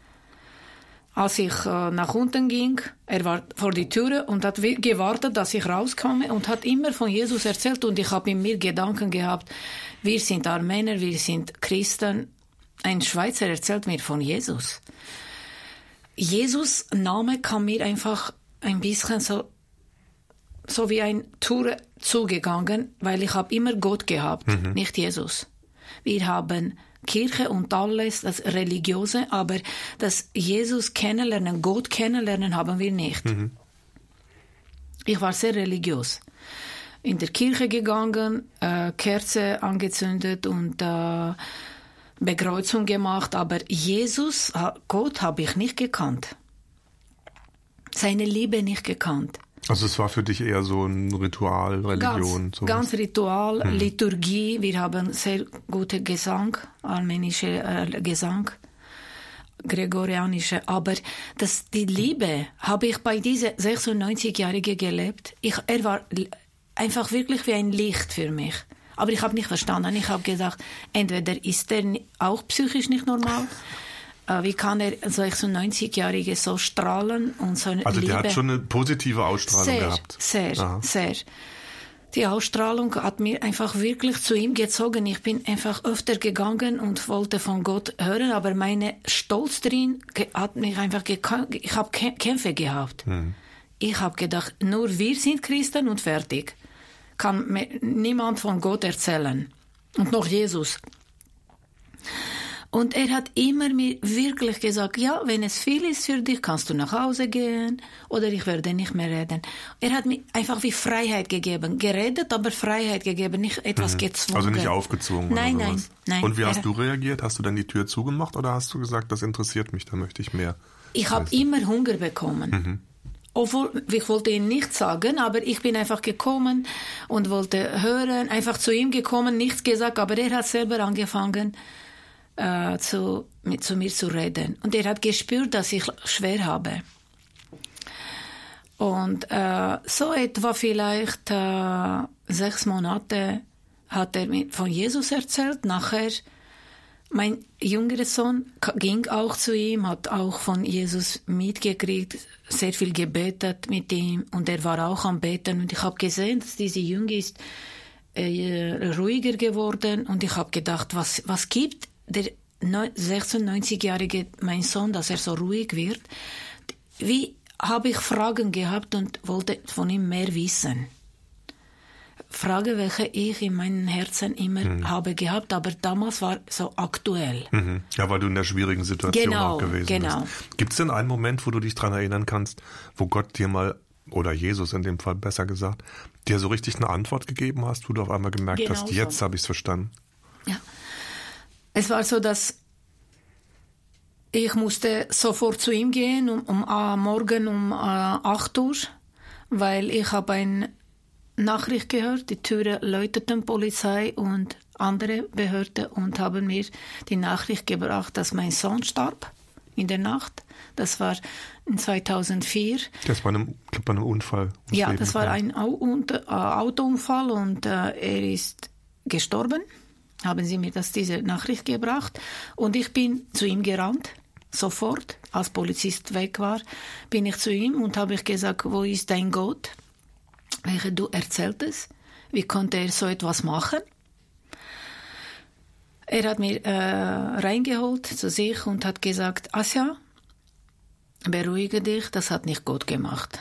Als ich äh, nach unten ging, er war vor die Türe und hat gewartet, dass ich rauskomme und hat immer von Jesus erzählt und ich habe in mir Gedanken gehabt, wir sind Armenier, wir sind Christen. Ein Schweizer erzählt mir von Jesus. Jesus Name kam mir einfach ein bisschen so, so wie ein Tür zugegangen, weil ich habe immer Gott gehabt, mhm. nicht Jesus. Wir haben Kirche und alles, das Religiöse, aber das Jesus kennenlernen, Gott kennenlernen haben wir nicht. Mhm. Ich war sehr religiös. In der Kirche gegangen, äh, Kerze angezündet und äh, Bekreuzung gemacht, aber Jesus, Gott, habe ich nicht gekannt. Seine Liebe nicht gekannt. Also es war für dich eher so ein Ritual, Religion? Ganz, ganz Ritual, hm. Liturgie. Wir haben sehr gute Gesang, armenische äh, Gesang, gregorianische. Aber das, die Liebe habe ich bei dieser sechsundneunzigjährigen gelebt. Ich, er war einfach wirklich wie ein Licht für mich. Aber ich habe nicht verstanden. Ich habe gedacht, entweder ist er auch psychisch nicht normal. Wie kann er sechsundneunzigjährige so strahlen und so eine Also Liebe? Der hat schon eine positive Ausstrahlung sehr, gehabt. Sehr, Aha. sehr. Die Ausstrahlung hat mir einfach wirklich zu ihm gezogen. Ich bin einfach öfter gegangen und wollte von Gott hören, aber meine Stolz drin hat mich einfach gekämpft. Ich habe Kämpfe gehabt. Hm. Ich habe gedacht, nur wir sind Christen und fertig. Kann mir niemand von Gott erzählen. Und noch Jesus. Und er hat immer mir wirklich gesagt, ja, wenn es viel ist für dich, kannst du nach Hause gehen oder ich werde nicht mehr reden. Er hat mir einfach wie Freiheit gegeben. Geredet, aber Freiheit gegeben, nicht etwas mhm. gezwungen. Also nicht aufgezwungen nein, oder sowas. Nein, nein. Und wie hast er, du reagiert? Hast du dann die Tür zugemacht oder hast du gesagt, das interessiert mich, da möchte ich mehr? Ich habe immer Hunger bekommen. Mhm. Obwohl, ich wollte ihn nicht sagen, aber ich bin einfach gekommen und wollte hören, einfach zu ihm gekommen, nichts gesagt, aber er hat selber angefangen, äh, zu, mit, zu mir zu reden. Und er hat gespürt, dass ich schwer habe. Und äh, so etwa vielleicht äh, sechs Monate hat er mir von Jesus erzählt. Nachher, mein jüngerer Sohn ging auch zu ihm, hat auch von Jesus mitgekriegt, sehr viel gebetet mit ihm und er war auch am Beten. Und ich habe gesehen, dass diese Jünger ist äh, ruhiger geworden und ich habe gedacht, was, was gibt der sechsundneunzigjährige, mein Sohn, dass er so ruhig wird? Wie habe ich Fragen gehabt und wollte von ihm mehr wissen. Frage, welche ich in meinem Herzen immer mhm. habe gehabt, aber damals war so aktuell. Mhm. Ja, weil du in der schwierigen Situation genau, auch gewesen genau. bist. Gibt es denn einen Moment, wo du dich daran erinnern kannst, wo Gott dir mal, oder Jesus in dem Fall besser gesagt, dir so richtig eine Antwort gegeben hast, wo du auf einmal gemerkt genau hast, jetzt so. habe ich es verstanden? Ja. Es war so, dass ich musste sofort zu ihm gehen, um, um uh, morgen um uh, acht Uhr, weil ich habe eine Nachricht gehört, die Türe läuteten Polizei und andere Behörden und haben mir die Nachricht gebracht, dass mein Sohn starb in der Nacht. Das war in zweitausendvier. Das war einem, bei einem Unfall. Ja, das war ein Autounfall und uh, er ist gestorben. Haben sie mir das, diese Nachricht gebracht und ich bin zu ihm gerannt, sofort, als Polizist weg war, bin ich zu ihm und habe ich gesagt, wo ist dein Gott? Welche du erzähltest? Wie konnte er so etwas machen? Er hat mir äh, reingeholt zu sich und hat gesagt, Asja, beruhige dich, das hat nicht Gott gemacht.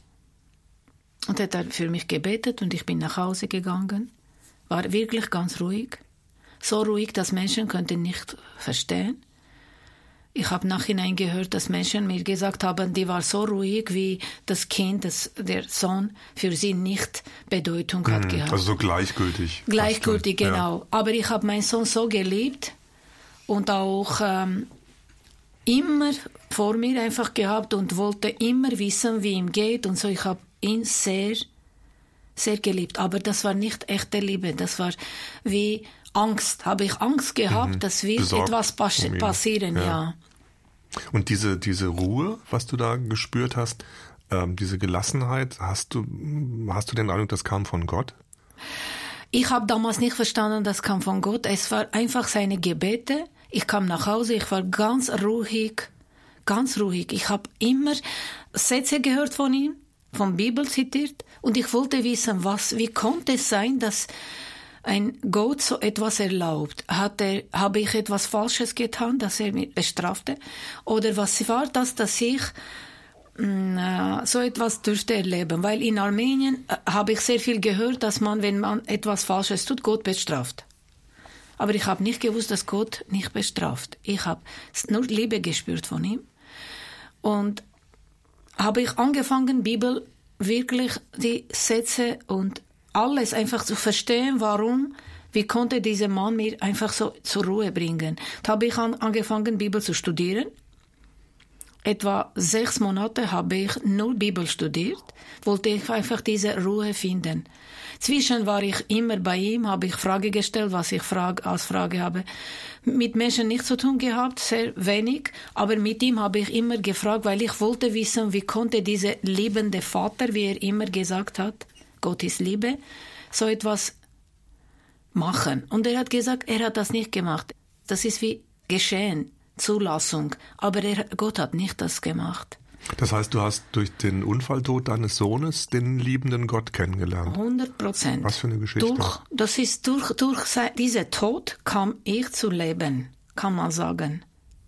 Und er hat für mich gebetet und ich bin nach Hause gegangen. War wirklich ganz ruhig. So ruhig, dass Menschen könnten nicht verstehen. Ich habe nachhinein gehört, dass Menschen mir gesagt haben, die war so ruhig, wie das Kind, das, der Sohn, für sie nicht Bedeutung hat gehabt. Also so gleichgültig. Gleichgültig, schon. genau. Ja. Aber ich habe meinen Sohn so geliebt und auch ähm, immer vor mir einfach gehabt und wollte immer wissen, wie ihm geht und so. Ich habe ihn sehr, sehr geliebt. Aber das war nicht echte Liebe. Das war wie Angst. Habe ich Angst gehabt, mhm. dass wird Besorgt etwas pas- um passieren, ja. ja. Und diese, diese Ruhe, was du da gespürt hast, ähm, diese Gelassenheit, hast du, hast du den Eindruck, das kam von Gott? Ich habe damals nicht verstanden, das kam von Gott. Es war einfach seine Gebete. Ich kam nach Hause, ich war ganz ruhig, ganz ruhig. Ich habe immer Sätze gehört von ihm, von Bibel zitiert, und ich wollte wissen, was, wie konnte es sein, dass ein Gott so etwas erlaubt? Hat er, habe ich etwas Falsches getan, dass er mich bestrafte? Oder was war das, dass ich mh, so etwas durfte erleben? Weil in Armenien äh, habe ich sehr viel gehört, dass man, wenn man etwas Falsches tut, Gott bestraft. Aber ich habe nicht gewusst, dass Gott nicht bestraft. Ich habe nur Liebe gespürt von ihm. Und habe ich angefangen, Bibel wirklich die Sätze und alles einfach zu verstehen, warum, wie konnte dieser Mann mir einfach so zur Ruhe bringen. Da habe ich an, angefangen, Bibel zu studieren. Etwa sechs Monate habe ich nur Bibel studiert, wollte ich einfach diese Ruhe finden. Zwischen war ich immer bei ihm, habe ich Frage gestellt, was ich frage, als Frage habe. Mit Menschen nichts zu tun gehabt, sehr wenig, aber mit ihm habe ich immer gefragt, weil ich wollte wissen, wie konnte dieser liebende Vater, wie er immer gesagt hat, Gott ist Liebe, so etwas machen. Und er hat gesagt, er hat das nicht gemacht. Das ist wie geschehen, Zulassung. Aber er, Gott hat nicht das gemacht. Das heißt, du hast durch den Unfalltod deines Sohnes den liebenden Gott kennengelernt. hundert Prozent. Was für eine Geschichte. Durch, das ist durch, durch diesen Tod kam ich zu leben, kann man sagen.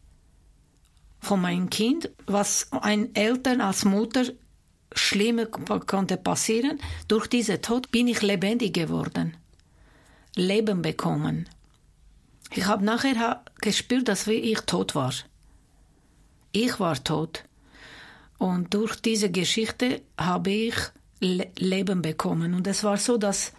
Von meinem Kind, was ein Eltern als Mutter Schlimme konnte passieren, durch diesen Tod bin ich lebendig geworden. Leben bekommen. Ich habe nachher gespürt, dass ich tot war. Ich war tot. Und durch diese Geschichte habe ich Le- Leben bekommen. Und es war so, dass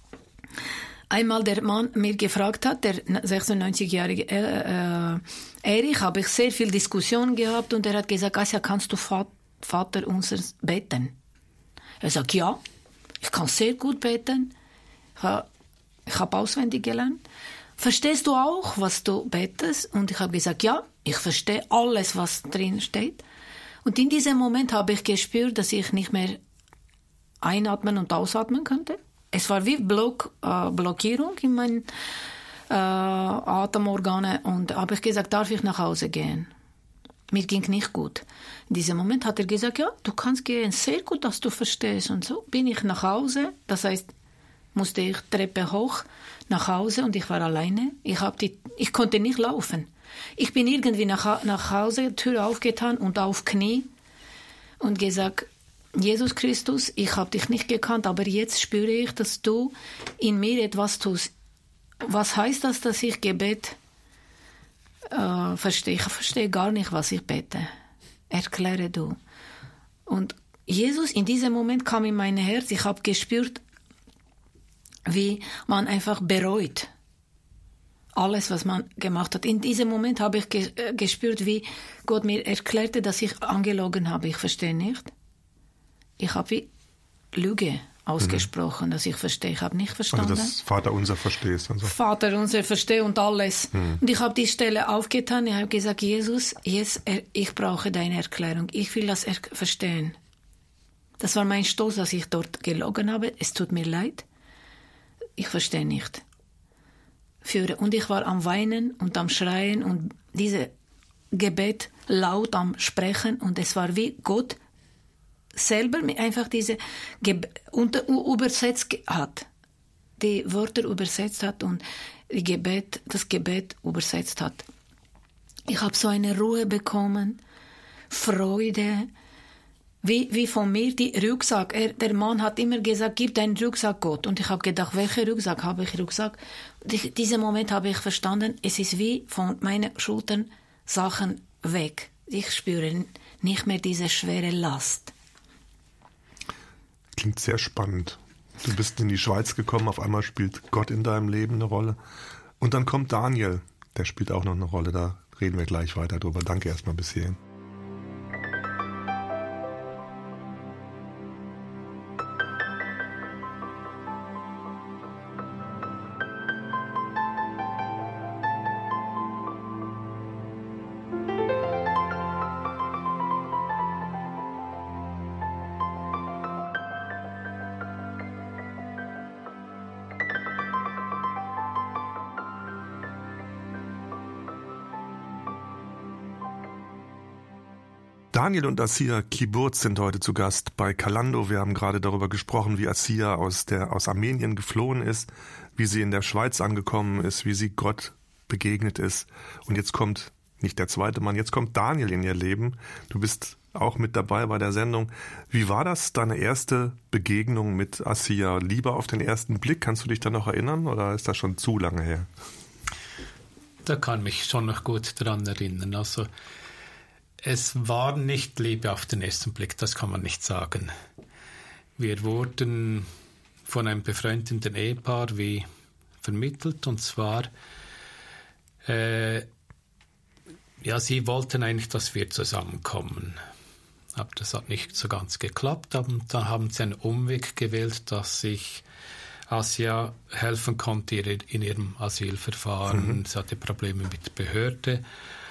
einmal der Mann mir gefragt hat, der sechsundneunzigjährige äh, äh, Erich, habe ich sehr viel Diskussion gehabt und er hat gesagt, Asja, kannst du Vater Vater unser beten? Er sagt, ja, ich kann sehr gut beten. Ich habe hab auswendig gelernt. Verstehst du auch, was du betest? Und ich habe gesagt, ja, ich verstehe alles, was drin steht. Und in diesem Moment habe ich gespürt, dass ich nicht mehr einatmen und ausatmen konnte. Es war wie Block, äh, Blockierung in meinen äh, Atemorganen. Und habe ich gesagt, darf ich nach Hause gehen? Mir ging nicht gut. In diesem Moment hat er gesagt, ja, du kannst gehen, sehr gut, dass du verstehst. Und so bin ich nach Hause, das heißt, musste ich Treppe hoch nach Hause und ich war alleine. Ich, hab die, ich konnte nicht laufen. Ich bin irgendwie nach, nach Hause, Tür aufgetan und auf Knie und gesagt, Jesus Christus, ich habe dich nicht gekannt, aber jetzt spüre ich, dass du in mir etwas tust. Was heißt das, dass ich Gebet äh, verstehe? Ich verstehe gar nicht, was ich bete. Erkläre du. Und Jesus in diesem Moment kam in mein Herz. Ich habe gespürt, wie man einfach bereut. Alles, was man gemacht hat. In diesem Moment habe ich ge- gespürt, wie Gott mir erklärte, dass ich angelogen habe. Ich verstehe nicht. Ich habe wie Lüge ausgesprochen, mhm. dass ich verstehe. Ich habe nicht verstanden. Also das Vaterunser verstehst. Also. Vaterunser verstehe und alles. Mhm. Und ich habe die Stelle aufgetan. Ich habe gesagt, Jesus, jetzt, ich brauche deine Erklärung. Ich will das er- verstehen. Das war mein Stolz, dass ich dort gelogen habe. Es tut mir leid. Ich verstehe nicht. Und ich war am Weinen und am Schreien und diese Gebet laut am Sprechen und es war wie Gott selber einfach diese Ge- unter, übersetzt hat, die Wörter übersetzt hat und die Gebet, das Gebet übersetzt hat. Ich habe so eine Ruhe bekommen, Freude, wie, wie von mir die Rucksack. Er, der Mann hat immer gesagt, gib deinen Rucksack Gott. Und ich habe gedacht, welchen Rucksack habe ich Rucksack? Und diesen Moment habe ich verstanden, es ist wie von meinen Schultern Sachen weg. Ich spüre nicht mehr diese schwere Last. Klingt sehr spannend. Du bist in die Schweiz gekommen, auf einmal spielt Gott in deinem Leben eine Rolle. Und dann kommt Daniel, der spielt auch noch eine Rolle, da reden wir gleich weiter drüber. Danke erstmal bis hierhin. Daniel und Assia Kiburz sind heute zu Gast bei Kalando. Wir haben gerade darüber gesprochen, wie Assia aus, der, aus Armenien geflohen ist, wie sie in der Schweiz angekommen ist, wie sie Gott begegnet ist. Und jetzt kommt nicht der zweite Mann, jetzt kommt Daniel in ihr Leben. Du bist auch mit dabei bei der Sendung. Wie war das, deine erste Begegnung mit Assia? Liebe auf den ersten Blick, kannst du dich da noch erinnern oder ist das schon zu lange her? Da kann mich schon noch gut dran erinnern. Also es war nicht Liebe auf den ersten Blick, das kann man nicht sagen. Wir wurden von einem befreundeten Ehepaar wie vermittelt, und zwar, äh, ja, sie wollten eigentlich, dass wir zusammenkommen. Aber das hat nicht so ganz geklappt. Und da haben sie einen Umweg gewählt, dass ich Assia helfen konnte in ihrem Asylverfahren. Mhm. Sie hatte Probleme mit der Behörde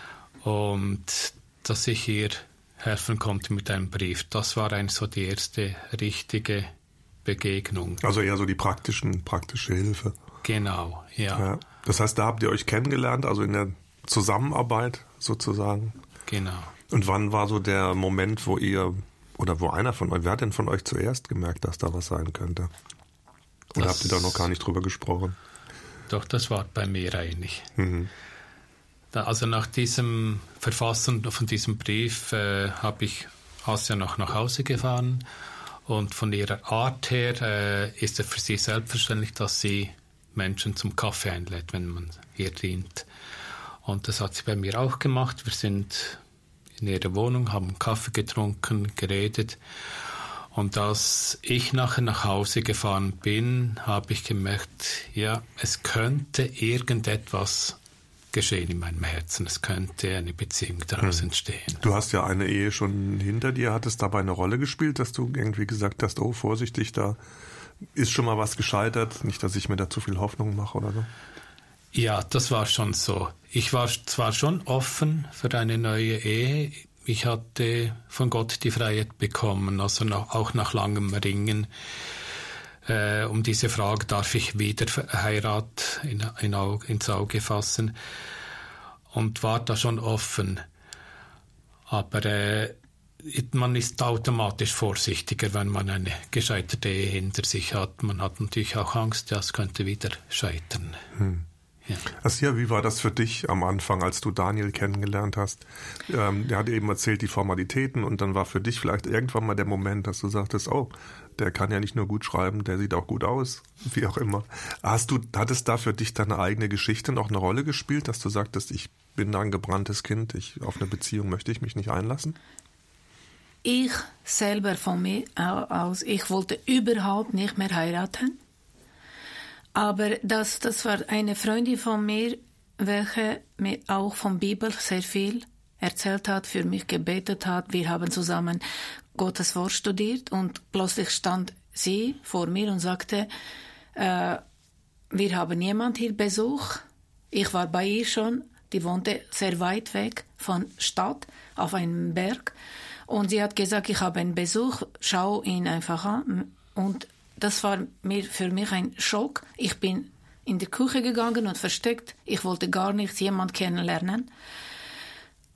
und dass ich ihr helfen konnte mit einem Brief. Das war eigentlich so die erste richtige Begegnung. Also eher so die praktischen, praktische Hilfe. Genau, ja. ja. Das heißt, da habt ihr euch kennengelernt, also in der Zusammenarbeit sozusagen. Genau. Und wann war so der Moment, wo ihr, oder wo einer von euch, wer hat denn von euch zuerst gemerkt, dass da was sein könnte? Oder das, habt ihr da noch gar nicht drüber gesprochen? Doch, das war bei mir eigentlich. Mhm. Also nach diesem Verfassen von diesem Brief äh, habe ich Assia noch nach Hause gefahren und von ihrer Art her äh, ist es für sie selbstverständlich, dass sie Menschen zum Kaffee einlädt, wenn man ihr dient. Und das hat sie bei mir auch gemacht. Wir sind in ihrer Wohnung, haben Kaffee getrunken, geredet. Und als ich nachher nach Hause gefahren bin, habe ich gemerkt, ja, es könnte irgendetwas geschehen in meinem Herzen. Es könnte eine Beziehung daraus entstehen. Du hast ja eine Ehe schon hinter dir. Hat es dabei eine Rolle gespielt, dass du irgendwie gesagt hast, oh, vorsichtig, da ist schon mal was gescheitert, nicht, dass ich mir da zu viel Hoffnung mache oder so? Ja, das war schon so. Ich war zwar schon offen für eine neue Ehe. Ich hatte von Gott die Freiheit bekommen, also noch, auch nach langem Ringen, äh, um diese Frage, darf ich wieder Heirat in, in Auge, ins Auge fassen, und war da schon offen. Aber äh, man ist automatisch vorsichtiger, wenn man eine gescheiterte Ehe hinter sich hat. Man hat natürlich auch Angst, ja, es könnte wieder scheitern. Hm. Ja. Assia, wie war das für dich am Anfang, als du Daniel kennengelernt hast? Ähm, der hat eben erzählt die Formalitäten und dann war für dich vielleicht irgendwann mal der Moment, dass du sagtest, oh, der kann ja nicht nur gut schreiben, der sieht auch gut aus, wie auch immer. Hast du, hat es da für dich deine eigene Geschichte noch eine Rolle gespielt, dass du sagtest, ich bin da ein gebranntes Kind, ich, auf eine Beziehung möchte ich mich nicht einlassen? Ich selber von mir aus, ich wollte überhaupt nicht mehr heiraten. Aber das, das war eine Freundin von mir, welche mir auch von Bibel sehr viel erzählt hat, für mich gebetet hat. Wir haben zusammen Gottes Wort studiert und plötzlich stand sie vor mir und sagte, äh, wir haben jemand hier Besuch. Ich war bei ihr schon, die wohnte sehr weit weg von Stadt auf einem Berg. Und sie hat gesagt, ich habe einen Besuch, schau ihn einfach an. Und das war mir, für mich ein Schock. Ich bin in die Küche gegangen und versteckt. Ich wollte gar nicht jemanden kennenlernen.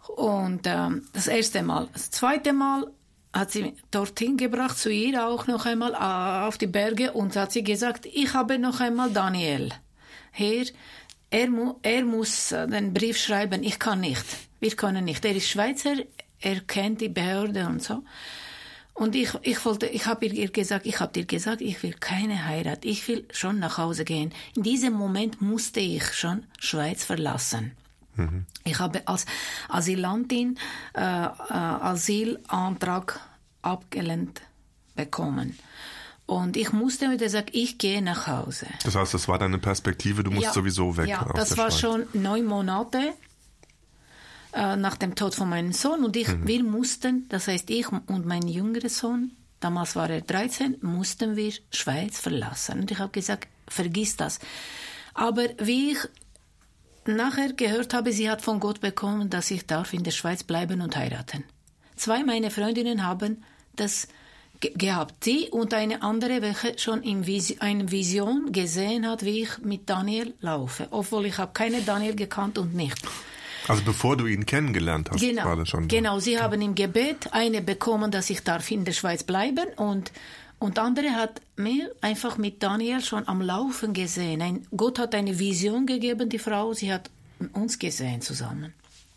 Und ähm, das erste Mal. Das zweite Mal hat sie mich dorthin gebracht, zu ihr auch noch einmal äh, auf die Berge, und hat sie gesagt, ich habe noch einmal Daniel. Herr, er, mu- er muss den Brief schreiben, ich kann nicht. Wir können nicht. Er ist Schweizer, er kennt die Behörde und so. Und ich, ich wollte, ich habe ihr gesagt, ich habe dir gesagt, ich will keine Heirat, ich will schon nach Hause gehen. In diesem Moment musste ich schon Schweiz verlassen. Mhm. Ich habe als Asylantin äh, äh, Asylantrag abgelehnt bekommen. Und ich musste mir sagen, ich gehe nach Hause. Das heißt, das war deine Perspektive, du musst ja, sowieso weg. Ja, aus das der war Schweiz. schon neun Monate äh, nach dem Tod von meinem Sohn. Und ich, mhm. wir mussten, das heißt ich und mein jüngerer Sohn, damals war er dreizehn, mussten wir Schweiz verlassen. Und ich habe gesagt, vergiss das. Aber wie ich nachher gehört habe, sie hat von Gott bekommen, dass ich darf in der Schweiz bleiben und heiraten. Zwei meiner Freundinnen haben das ge- gehabt. Sie und eine andere, welche schon in Vis- eine Vision gesehen hat, wie ich mit Daniel laufe. Obwohl ich habe keine Daniel gekannt und nicht. Also bevor du ihn kennengelernt hast, genau, war das schon. Genau, sie haben im Gebet eine bekommen, dass ich darf in der Schweiz bleiben, und Und andere hat mir einfach mit Daniel schon am Laufen gesehen. Ein, Gott hat eine Vision gegeben, die Frau, sie hat uns gesehen zusammen.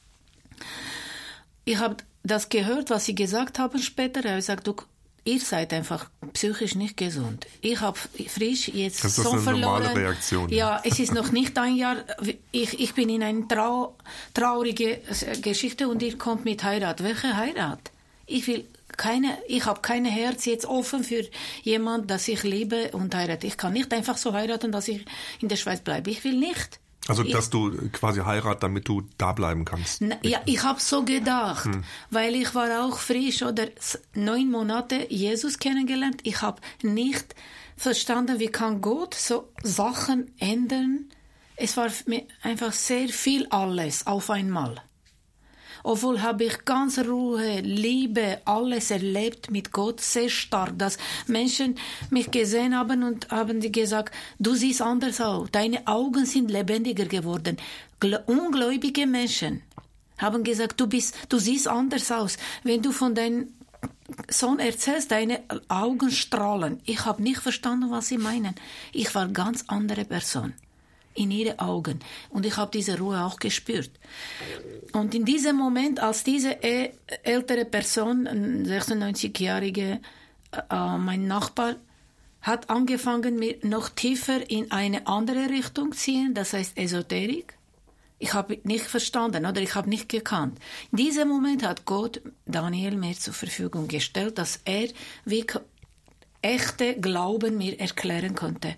Ich habe das gehört, was sie gesagt haben später. Er hat gesagt, du, ihr seid einfach psychisch nicht gesund. Ich habe frisch jetzt das ist so eine verloren. Normale Reaktion. Ja, es ist noch nicht ein Jahr. Ich, ich bin in eine trau, traurige Geschichte, und ihr kommt mit Heirat. Welche Heirat? Ich will keine, ich habe kein Herz jetzt offen für jemanden, das ich liebe und heirate. Ich kann nicht einfach so heiraten, dass ich in der Schweiz bleibe. Ich will nicht. Also, ich, dass du quasi heirat, damit du da bleiben kannst. Na, ja, ich habe so gedacht, hm. weil ich war auch frisch oder neun Monate Jesus kennengelernt. Ich habe nicht verstanden, wie kann Gott so Sachen ändern. Es war mir einfach sehr viel alles auf einmal. Obwohl habe ich ganz Ruhe, Liebe, alles erlebt mit Gott, sehr stark, dass Menschen mich gesehen haben und haben die gesagt, du siehst anders aus, deine Augen sind lebendiger geworden. Gl- ungläubige Menschen haben gesagt, du bist, du siehst anders aus. Wenn du von deinem Sohn erzählst, deine Augen strahlen. Ich habe nicht verstanden, was sie meinen. Ich war eine ganz andere Person in ihre Augen. Und ich habe diese Ruhe auch gespürt. Und in diesem Moment, als diese ältere Person, ein sechsundneunzigjährige, äh, mein Nachbar, hat angefangen, mir noch tiefer in eine andere Richtung zu ziehen, das heißt Esoterik. Ich habe nicht verstanden oder ich habe nicht gekannt. In diesem Moment hat Gott Daniel mir zur Verfügung gestellt, dass er wie echte Glauben mir erklären konnte.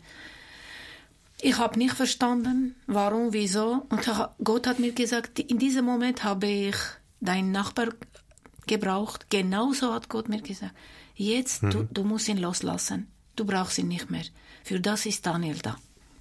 Ich habe nicht verstanden, warum, wieso. Und Gott hat mir gesagt, in diesem Moment habe ich deinen Nachbar gebraucht. Genauso hat Gott mir gesagt. Jetzt, mhm. du, du musst ihn loslassen. Du brauchst ihn nicht mehr. Für das ist Daniel da.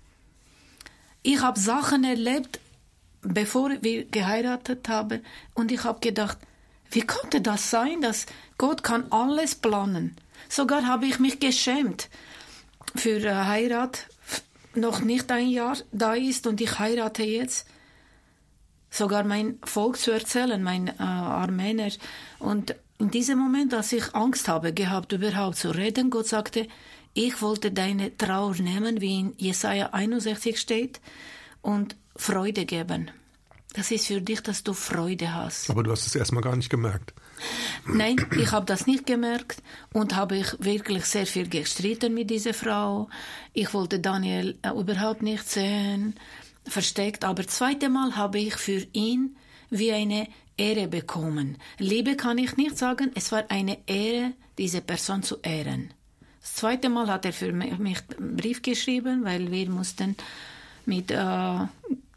Ich habe Sachen erlebt, bevor wir geheiratet haben. Und ich habe gedacht, wie konnte das sein, dass Gott kann alles planen? Sogar habe ich mich geschämt für äh, Heirat. Noch nicht ein Jahr da ist und ich heirate jetzt, sogar mein Volk zu erzählen, mein äh, Armener. Und in diesem Moment, als ich Angst habe gehabt, überhaupt zu reden, Gott sagte, ich wollte deine Trauer nehmen, wie in Jesaja einundsechzig steht, und Freude geben. Das ist für dich, dass du Freude hast. Aber du hast es erstmal gar nicht gemerkt. Nein, ich habe das nicht gemerkt und habe ich wirklich sehr viel gestritten mit dieser Frau. Ich wollte Daniel äh, überhaupt nicht sehen, versteckt. Aber das zweite Mal habe ich für ihn wie eine Ehre bekommen. Liebe kann ich nicht sagen, es war eine Ehre, diese Person zu ehren. Das zweite Mal hat er für mich einen Brief geschrieben, weil wir mussten mit äh,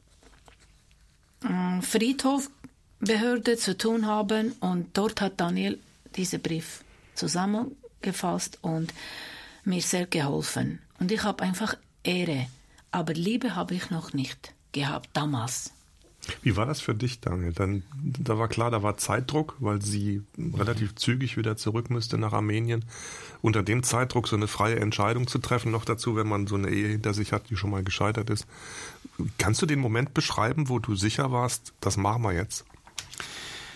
Friedhofbehörde zu tun haben, und dort hat Daniel diesen Brief zusammengefasst und mir sehr geholfen. Und ich habe einfach Ehre, aber Liebe habe ich noch nicht gehabt damals. Wie war das für dich, Daniel? Dann, da war klar, da war Zeitdruck, weil sie relativ zügig wieder zurück müsste nach Armenien. Unter dem Zeitdruck so eine freie Entscheidung zu treffen, noch dazu, wenn man so eine Ehe hinter sich hat, die schon mal gescheitert ist. Kannst du den Moment beschreiben, wo du sicher warst, das machen wir jetzt?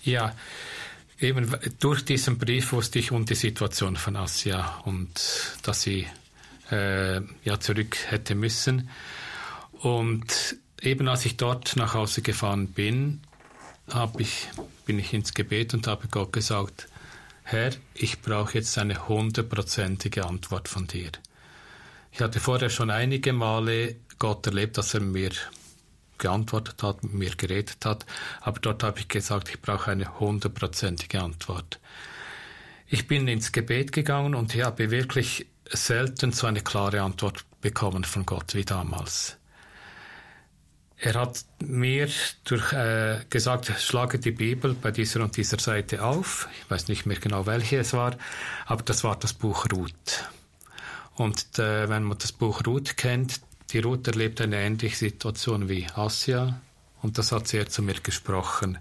Ja, eben durch diesen Brief wusste ich um die Situation von Asja und dass sie äh, ja zurück hätte müssen. Und eben als ich dort nach Hause gefahren bin, hab ich, bin ich ins Gebet und habe Gott gesagt, Herr, ich brauche jetzt eine hundertprozentige Antwort von dir. Ich hatte vorher schon einige Male Gott erlebt, dass er mir geantwortet hat, mit mir geredet hat, aber dort habe ich gesagt, ich brauche eine hundertprozentige Antwort. Ich bin ins Gebet gegangen und ich habe wirklich selten so eine klare Antwort bekommen von Gott wie damals. Er hat mir durch, äh, gesagt, schlage die Bibel bei dieser und dieser Seite auf. Ich weiß nicht mehr genau, welche es war, aber das war das Buch Ruth. Und äh, wenn man das Buch Ruth kennt, die Ruth erlebt eine ähnliche Situation wie Asja und das hat sehr zu mir gesprochen.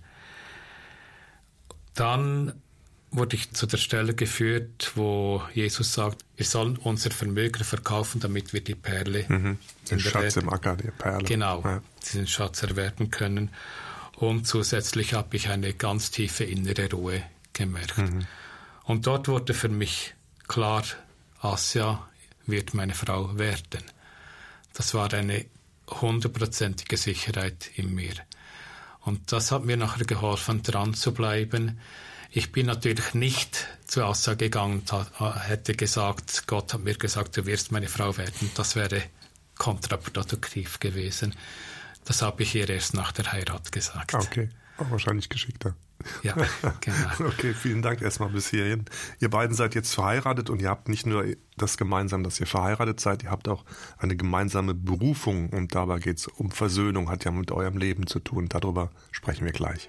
Dann wurde ich zu der Stelle geführt, wo Jesus sagt, wir sollen unser Vermögen verkaufen, damit wir die Perle... Mhm. Den Schatz im Acker, die Perle. Genau, ja. diesen Schatz erwerben können. Und zusätzlich habe ich eine ganz tiefe innere Ruhe gemerkt. Mhm. Und dort wurde für mich klar, Asja wird meine Frau werden. Das war eine hundertprozentige Sicherheit in mir. Und das hat mir nachher geholfen, dran zu bleiben. Ich bin natürlich nicht zur Aussage gegangen und hätte gesagt, Gott hat mir gesagt, du wirst meine Frau werden. Das wäre kontraproduktiv gewesen. Das habe ich ihr erst nach der Heirat gesagt. Okay, auch wahrscheinlich geschickter. Ja, genau. Okay, vielen Dank erstmal bis hierhin. Ihr beiden seid jetzt verheiratet und ihr habt nicht nur das gemeinsam, dass ihr verheiratet seid, ihr habt auch eine gemeinsame Berufung und dabei geht es um Versöhnung, hat ja mit eurem Leben zu tun. Darüber sprechen wir gleich.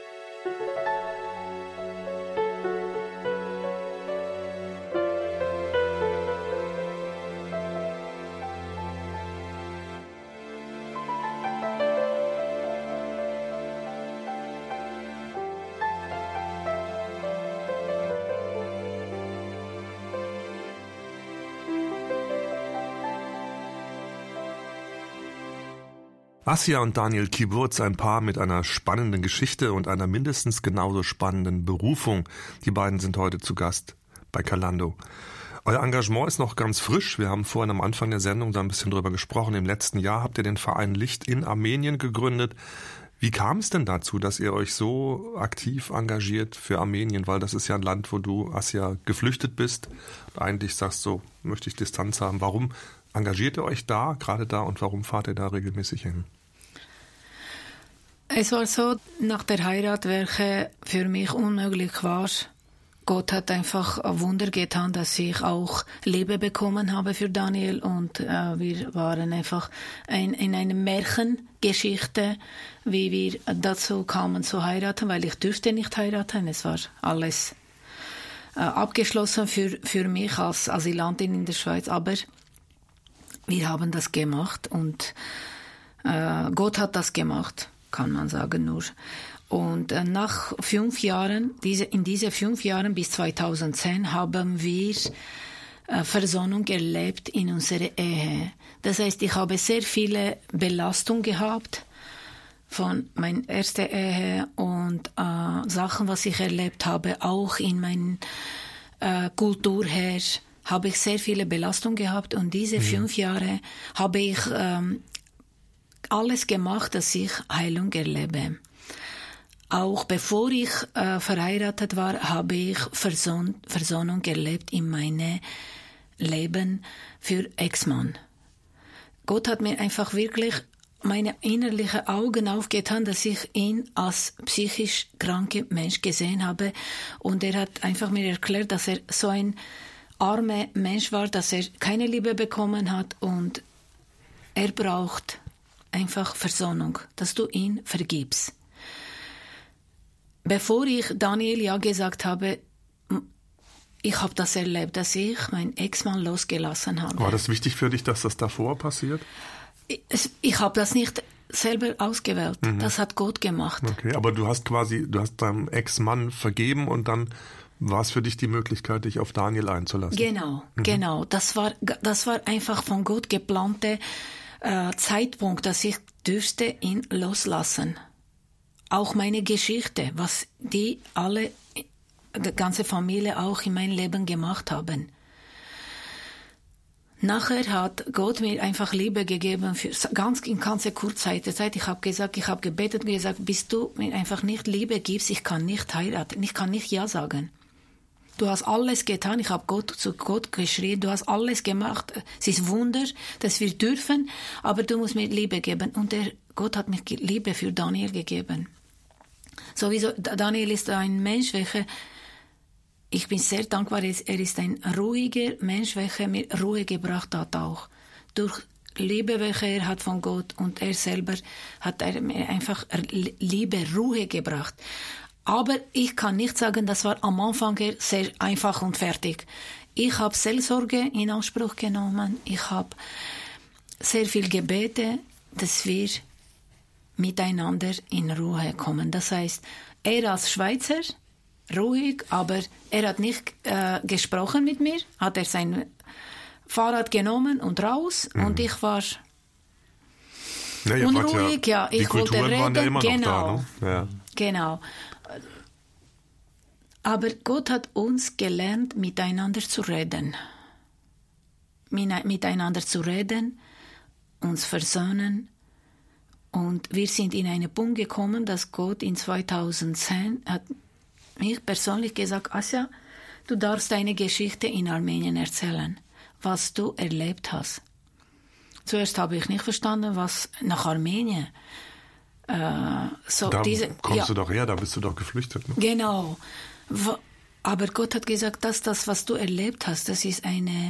Asja und Daniel Kiburz, ein Paar mit einer spannenden Geschichte und einer mindestens genauso spannenden Berufung. Die beiden sind heute zu Gast bei Kalando. Euer Engagement ist noch ganz frisch. Wir haben vorhin am Anfang der Sendung da ein bisschen drüber gesprochen. Im letzten Jahr habt ihr den Verein Licht in Armenien gegründet. Wie kam es denn dazu, dass ihr euch so aktiv engagiert für Armenien? Weil das ist ja ein Land, wo du, Asja, geflüchtet bist. Und eigentlich sagst du, so möchte ich Distanz haben. Warum engagiert ihr euch da, gerade da, und warum fahrt ihr da regelmäßig hin? Es war so, nach der Heirat, welche für mich unmöglich war. Gott hat einfach ein Wunder getan, dass ich auch Liebe bekommen habe für Daniel und äh, wir waren einfach ein, in einer Märchengeschichte, wie wir dazu kamen zu heiraten, weil ich dürfte nicht heiraten. Es war alles äh, abgeschlossen für, für mich als Asylantin in der Schweiz, aber wir haben das gemacht und äh, Gott hat das gemacht, kann man sagen nur. Und äh, nach fünf Jahren, diese, in diesen fünf Jahren bis zweitausendzehn haben wir äh, Versöhnung erlebt in unserer Ehe. Das heißt, ich habe sehr viele Belastung gehabt von meiner ersten Ehe und äh, Sachen, was ich erlebt habe, auch in meiner äh, Kultur her, habe ich sehr viele Belastung gehabt und diese mhm. fünf Jahre habe ich ähm, alles gemacht, dass ich Heilung erlebe. Auch bevor ich äh, verheiratet war, habe ich Versohn, Versöhnung erlebt in meinem Leben für Ex-Mann. Gott hat mir einfach wirklich meine innerlichen Augen aufgetan, dass ich ihn als psychisch kranker Mensch gesehen habe. Und er hat einfach mir erklärt, dass er so ein armer Mensch war, dass er keine Liebe bekommen hat und er braucht einfach Versöhnung, dass du ihn vergibst. Bevor ich Daniel ja gesagt habe, ich habe das erlebt, dass ich meinen Ex-Mann losgelassen habe. War das wichtig für dich, dass das davor passiert? Ich, ich habe das nicht selber ausgewählt. Mhm. Das hat Gott gemacht. Okay, aber du hast quasi, du hast deinem Ex-Mann vergeben und dann war es für dich die Möglichkeit, dich auf Daniel einzulassen. Genau, mhm. genau. Das war, das war einfach von Gott geplante äh, Zeitpunkt, dass ich dürfte ihn loslassen. auch meine Geschichte, was die alle, die ganze Familie auch in mein Leben gemacht haben. Nachher hat Gott mir einfach Liebe gegeben, für ganz in ganze kurze Zeit. Ich habe gesagt, ich habe gebetet und gesagt, bis du mir einfach nicht Liebe gibst, ich kann nicht heiraten, ich kann nicht Ja sagen. Du hast alles getan, ich habe Gott zu Gott geschrien, du hast alles gemacht. Es ist Wunder, dass wir dürfen, aber du musst mir Liebe geben. Und der Gott hat mir Liebe für Daniel gegeben. Sowieso, Daniel ist ein Mensch, welcher, ich bin sehr dankbar, er ist ein ruhiger Mensch, welcher mir Ruhe gebracht hat auch. Durch Liebe, welche er hat von Gott, und er selber hat er mir einfach Liebe, Ruhe gebracht. Aber ich kann nicht sagen, das war am Anfang sehr einfach und fertig. Ich habe Seelsorge in Anspruch genommen. Ich habe sehr viel gebeten, dass wir miteinander in Ruhe kommen. Das heißt, er als Schweizer, ruhig, aber er hat nicht äh, gesprochen mit mir, hat er sein Fahrrad genommen und raus, mhm. und ich war ja, unruhig, ja, ja, ich wollte reden, ja immer genau, noch da, ne? Ja. Genau. Aber Gott hat uns gelernt, miteinander zu reden. Miteinander zu reden, uns versöhnen. Und wir sind in einen Punkt gekommen, dass Gott in zweitausendzehn hat mir persönlich gesagt, Asja, du darfst deine Geschichte in Armenien erzählen, was du erlebt hast. Zuerst habe ich nicht verstanden, was nach Armenien. Äh, so da diese, kommst ja, du doch her, da bist du doch geflüchtet. Ne? Genau. Aber Gott hat gesagt, dass das, was du erlebt hast, das ist ein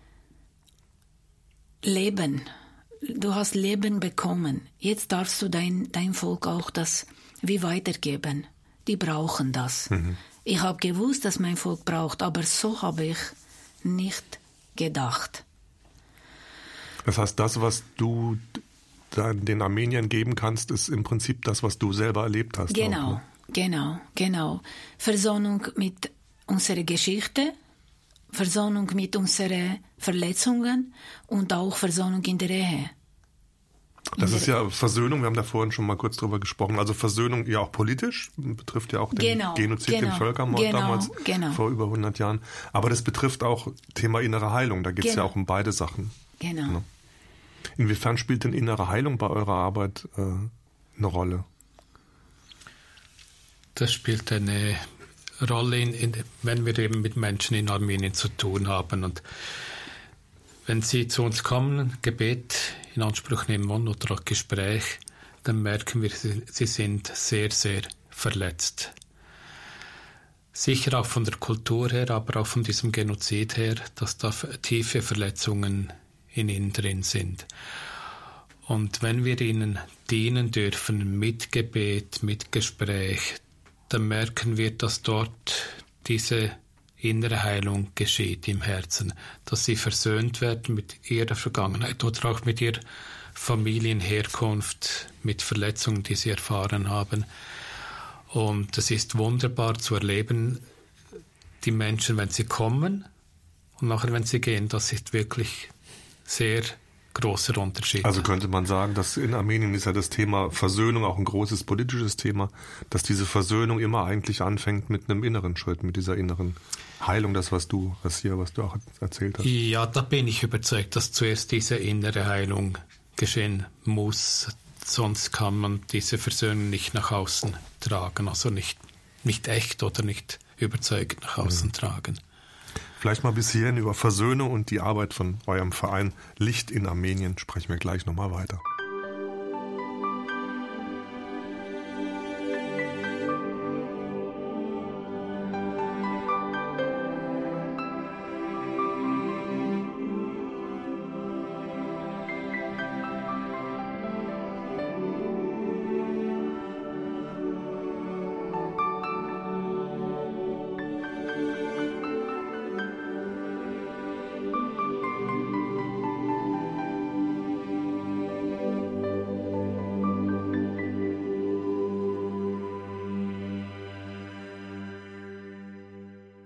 Leben. Du hast Leben bekommen. Jetzt darfst du dein, dein Volk auch das wie weitergeben. Die brauchen das. Mhm. Ich habe gewusst, dass mein Volk braucht, aber so habe ich nicht gedacht. Das heißt, das, was du den Armeniern geben kannst, ist im Prinzip das, was du selber erlebt hast. Genau, auch, ne? genau, genau. Versöhnung mit unserer Geschichte, Versöhnung mit unseren Verletzungen und auch Versöhnung in der Ehe. Das ist ja Versöhnung, wir haben da vorhin schon mal kurz drüber gesprochen. Also Versöhnung ja auch politisch, betrifft ja auch den genau, Genozid, genau, den Völkermord genau, damals, genau. vor über hundert Jahren. Aber das betrifft auch Thema innere Heilung, da geht es genau. ja auch um beide Sachen. Genau. Ne? Inwiefern spielt denn innere Heilung bei eurer Arbeit äh, eine Rolle? Das spielt eine Rolle, in, in, wenn wir eben mit Menschen in Armenien zu tun haben. Und wenn sie zu uns kommen, Gebet in Anspruch nehmen oder auch Gespräch, dann merken wir, sie, sie sind sehr, sehr verletzt. Sicher auch von der Kultur her, aber auch von diesem Genozid her, dass da tiefe Verletzungen in ihnen drin sind. Und wenn wir ihnen dienen dürfen mit Gebet, mit Gespräch, dann merken wir, dass dort diese innere Heilung geschieht im Herzen, dass sie versöhnt werden mit ihrer Vergangenheit oder auch mit ihrer Familienherkunft, mit Verletzungen, die sie erfahren haben. Und es ist wunderbar zu erleben, die Menschen, wenn sie kommen und nachher, wenn sie gehen, das ist wirklich sehr großer Unterschied. Also könnte man sagen, dass in Armenien ist ja das Thema Versöhnung auch ein großes politisches Thema, dass diese Versöhnung immer eigentlich anfängt mit einem inneren Schritt, mit dieser inneren Heilung, das was du, was hier, was du auch erzählt hast. Ja, da bin ich überzeugt, dass zuerst diese innere Heilung geschehen muss, sonst kann man diese Versöhnung nicht nach außen tragen, also nicht, nicht echt oder nicht überzeugend nach außen mhm. tragen. Vielleicht mal bis hierhin über Versöhnung und die Arbeit von eurem Verein Licht in Armenien sprechen wir gleich nochmal weiter.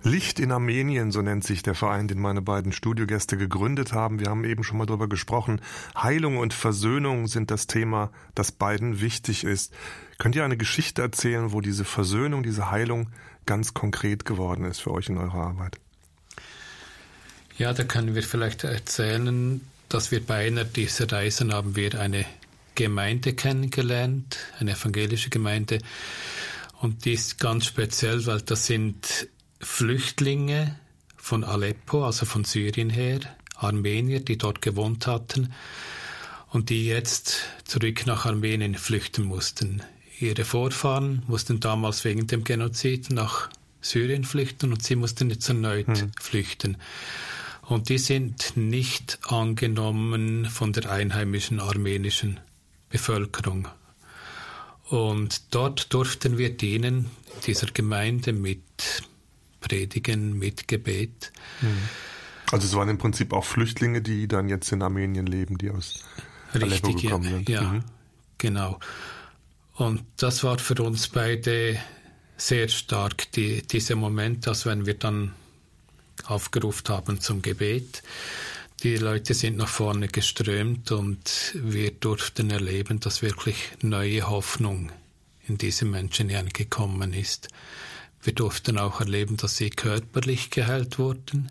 Licht in Armenien, so nennt sich der Verein, den meine beiden Studiogäste gegründet haben. Wir haben eben schon mal darüber gesprochen. Heilung und Versöhnung sind das Thema, das beiden wichtig ist. Könnt ihr eine Geschichte erzählen, wo diese Versöhnung, diese Heilung ganz konkret geworden ist für euch in eurer Arbeit? Ja, da können wir vielleicht erzählen, dass wir bei einer dieser Reisen haben wir eine Gemeinde kennengelernt, eine evangelische Gemeinde. Und die ist ganz speziell, weil das sind Flüchtlinge von Aleppo, also von Syrien her, Armenier, die dort gewohnt hatten und die jetzt zurück nach Armenien flüchten mussten. Ihre Vorfahren mussten damals wegen dem Genozid nach Syrien flüchten und sie mussten jetzt erneut hm. flüchten. Und die sind nicht angenommen von der einheimischen armenischen Bevölkerung. Und dort durften wir dienen, dieser Gemeinde, mit Predigen, mit Gebet. Also es waren im Prinzip auch Flüchtlinge, die dann jetzt in Armenien leben, die aus Aleppo Richtig, gekommen ja, sind. ja, mhm. genau. Und das war für uns beide sehr stark, die, dieser Moment, als wenn wir dann aufgerufen haben zum Gebet. Die Leute sind nach vorne geströmt und wir durften erleben, dass wirklich neue Hoffnung in diese Menschen hineingekommen ist. Wir durften auch erleben, dass sie körperlich geheilt wurden.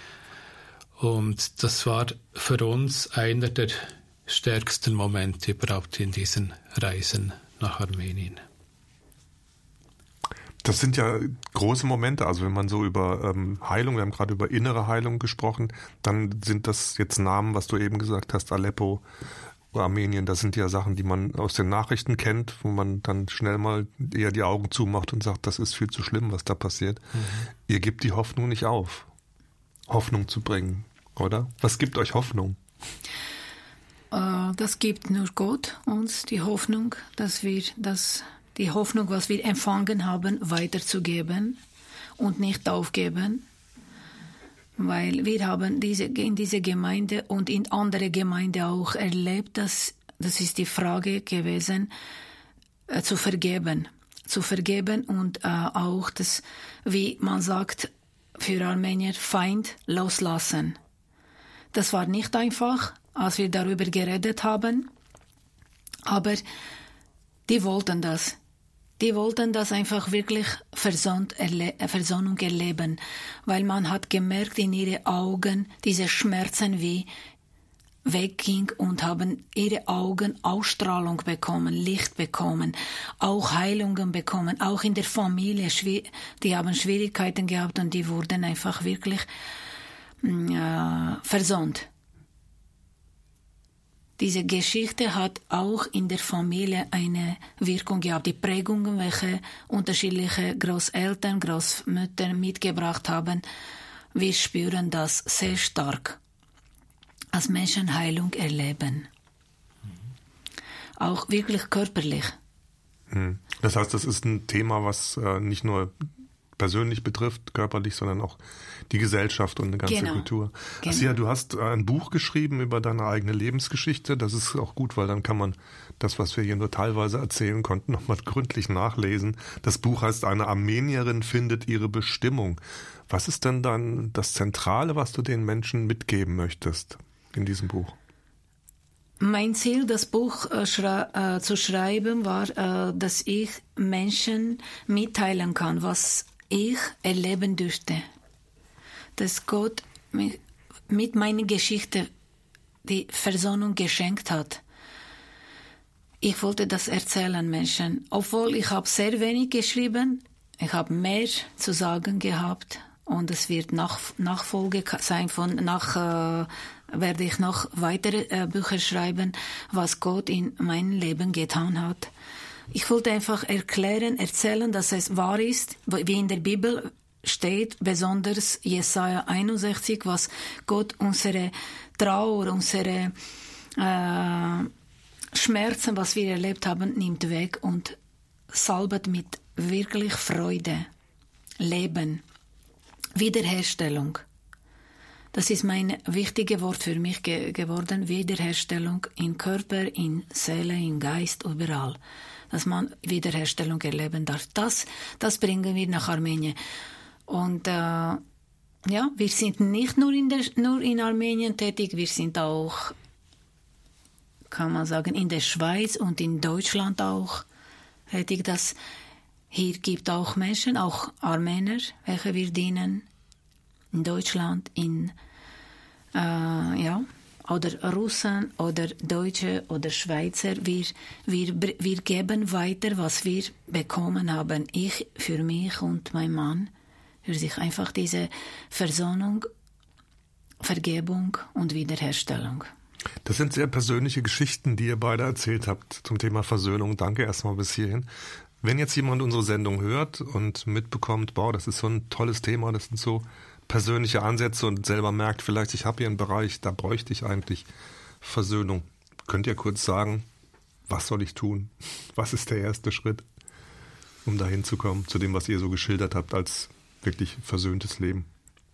Und das war für uns einer der stärksten Momente überhaupt in diesen Reisen nach Armenien. Das sind ja große Momente, also wenn man so über ähm, Heilung, wir haben gerade über innere Heilung gesprochen, dann sind das jetzt Namen, was du eben gesagt hast, Aleppo, Armenien, das sind ja Sachen, die man aus den Nachrichten kennt, wo man dann schnell mal eher die Augen zumacht und sagt, das ist viel zu schlimm, was da passiert. Mhm. Ihr gebt die Hoffnung nicht auf, Hoffnung zu bringen, oder? Was gibt euch Hoffnung? Uh, das gibt nur Gott uns die Hoffnung, dass wir das die Hoffnung, was wir empfangen haben, weiterzugeben und nicht aufgeben, weil wir haben diese, in dieser Gemeinde und in anderen Gemeinden auch erlebt, dass das ist die Frage gewesen, äh, zu vergeben, zu vergeben und äh, auch das, wie man sagt, für Armenier Feind loslassen. Das war nicht einfach, als wir darüber geredet haben, aber die wollten das. Die wollten das einfach wirklich versöhnt erle- Versöhnung erleben, weil man hat gemerkt in ihren Augen, diese Schmerzen wie wegging und haben ihre Augen Ausstrahlung bekommen, Licht bekommen, auch Heilungen bekommen, auch in der Familie, die haben Schwierigkeiten gehabt und die wurden einfach wirklich äh, versöhnt. Diese Geschichte hat auch in der Familie eine Wirkung gehabt. Die Prägungen, welche unterschiedliche Großeltern, Großmütter mitgebracht haben, wir spüren das sehr stark, als Menschen Heilung erleben. Auch wirklich körperlich. Das heißt, das ist ein Thema, was äh, nicht nur persönlich betrifft, körperlich, sondern auch die Gesellschaft und eine ganze genau. Kultur. Genau. Assia, du hast ein Buch geschrieben über deine eigene Lebensgeschichte. Das ist auch gut, weil dann kann man das, was wir hier nur teilweise erzählen konnten, nochmal gründlich nachlesen. Das Buch heißt "Eine Armenierin findet ihre Bestimmung". Was ist denn dann das Zentrale, was du den Menschen mitgeben möchtest in diesem Buch? Mein Ziel, das Buch äh, schra- äh, zu schreiben, war, äh, dass ich Menschen mitteilen kann, was ich erleben durfte. Dass Gott mit meiner Geschichte die Versöhnung geschenkt hat. Ich wollte das erzählen Menschen. Obwohl ich habe sehr wenig geschrieben, ich habe mehr zu sagen gehabt und es wird nach, Nachfolge sein von nach äh, werde ich noch weitere äh, Bücher schreiben, was Gott in meinem Leben getan hat. Ich wollte einfach erklären, erzählen, dass es wahr ist, wie in der Bibel steht, besonders Jesaja einundsechzig, was Gott unsere Trauer, unsere äh, Schmerzen, was wir erlebt haben, nimmt weg und salbet mit wirklich Freude, Leben, Wiederherstellung. Das ist mein wichtiges Wort für mich ge- geworden, Wiederherstellung in Körper, in Seele, in Geist, überall. Dass man Wiederherstellung erleben darf. Das, das bringen wir nach Armenien. Und äh, ja, wir sind nicht nur in, der, nur in Armenien tätig, wir sind auch, kann man sagen, in der Schweiz und in Deutschland auch tätig. Das hier gibt auch Menschen, auch Armenier, welche wir dienen, in Deutschland, in äh, ja, oder Russen oder Deutsche oder Schweizer. Wir, wir, wir geben weiter, was wir bekommen haben. Ich für mich und mein Mann, für sich einfach diese Versöhnung, Vergebung und Wiederherstellung. Das sind sehr persönliche Geschichten, die ihr beide erzählt habt zum Thema Versöhnung. Danke erstmal bis hierhin. Wenn jetzt jemand unsere Sendung hört und mitbekommt, boah, das ist so ein tolles Thema, das sind so persönliche Ansätze und selber merkt vielleicht, ich habe hier einen Bereich, da bräuchte ich eigentlich Versöhnung. Könnt ihr kurz sagen, was soll ich tun? Was ist der erste Schritt, um dahin zu kommen, zu dem, was ihr so geschildert habt als wirklich versöhntes Leben?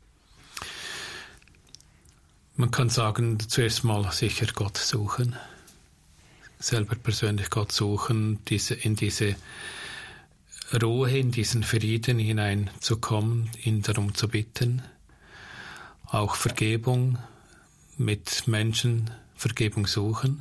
Man kann sagen, zuerst mal sicher Gott suchen, selber persönlich Gott suchen, diese, in diese Ruhe, in diesen Frieden hineinzukommen, ihn darum zu bitten. Auch Vergebung, mit Menschen Vergebung suchen.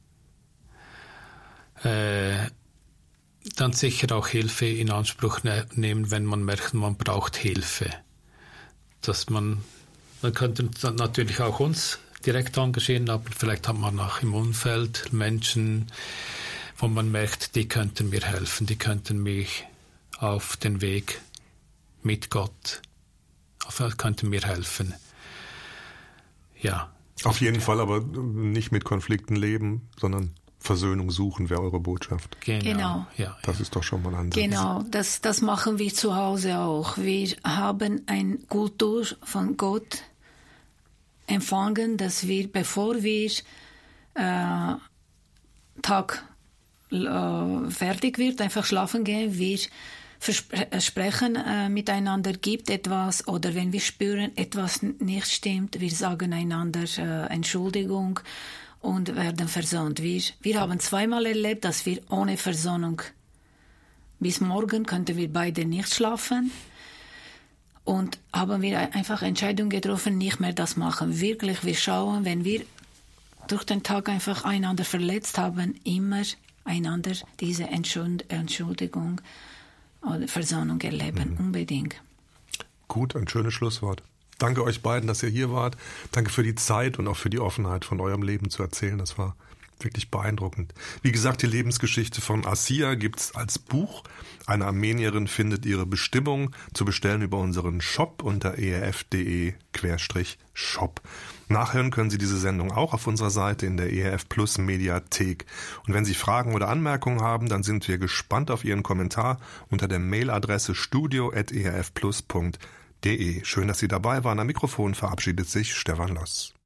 Äh, dann sicher auch Hilfe in Anspruch ne- nehmen, wenn man merkt, man braucht Hilfe. Dass man, man könnte natürlich auch uns direkt engagieren, aber vielleicht hat man auch im Umfeld Menschen, wo man merkt, die könnten mir helfen, die könnten mich auf den Weg mit Gott, könnten mir helfen. Ja. Auf jeden Fall, aber nicht mit Konflikten leben, sondern Versöhnung suchen wäre eure Botschaft. Genau. genau. Ja, das ja. ist doch schon mal ein Ansatz. Genau, das, das machen wir zu Hause auch. Wir haben eine Kultur von Gott empfangen, dass wir, bevor wir äh, Tag äh, fertig wird, einfach schlafen gehen, wir verspre- sprechen äh, miteinander, gibt etwas, oder wenn wir spüren, etwas nicht stimmt, wir sagen einander äh, Entschuldigung und werden versöhnt. Wir, wir haben zweimal erlebt, dass wir ohne Versöhnung bis morgen könnten wir beide nicht schlafen. Und haben wir einfach Entscheidung getroffen, nicht mehr das machen. Wirklich, wir schauen, wenn wir durch den Tag einfach einander verletzt haben, immer einander diese Entschuldigung oder Versöhnung erleben, mhm. unbedingt. Gut, ein schönes Schlusswort. Danke euch beiden, dass ihr hier wart. Danke für die Zeit und auch für die Offenheit, von eurem Leben zu erzählen. Das war wirklich beeindruckend. Wie gesagt, die Lebensgeschichte von Assia gibt's als Buch. Eine Armenierin findet ihre Bestimmung, zu bestellen über unseren Shop unter e r f punkt d e shop. Nachhören können Sie diese Sendung auch auf unserer Seite in der E R F Plus Mediathek. Und wenn Sie Fragen oder Anmerkungen haben, dann sind wir gespannt auf Ihren Kommentar unter der Mailadresse studio at e r f plus punkt d e. Schön, dass Sie dabei waren. Am Mikrofon verabschiedet sich Stefan Loss.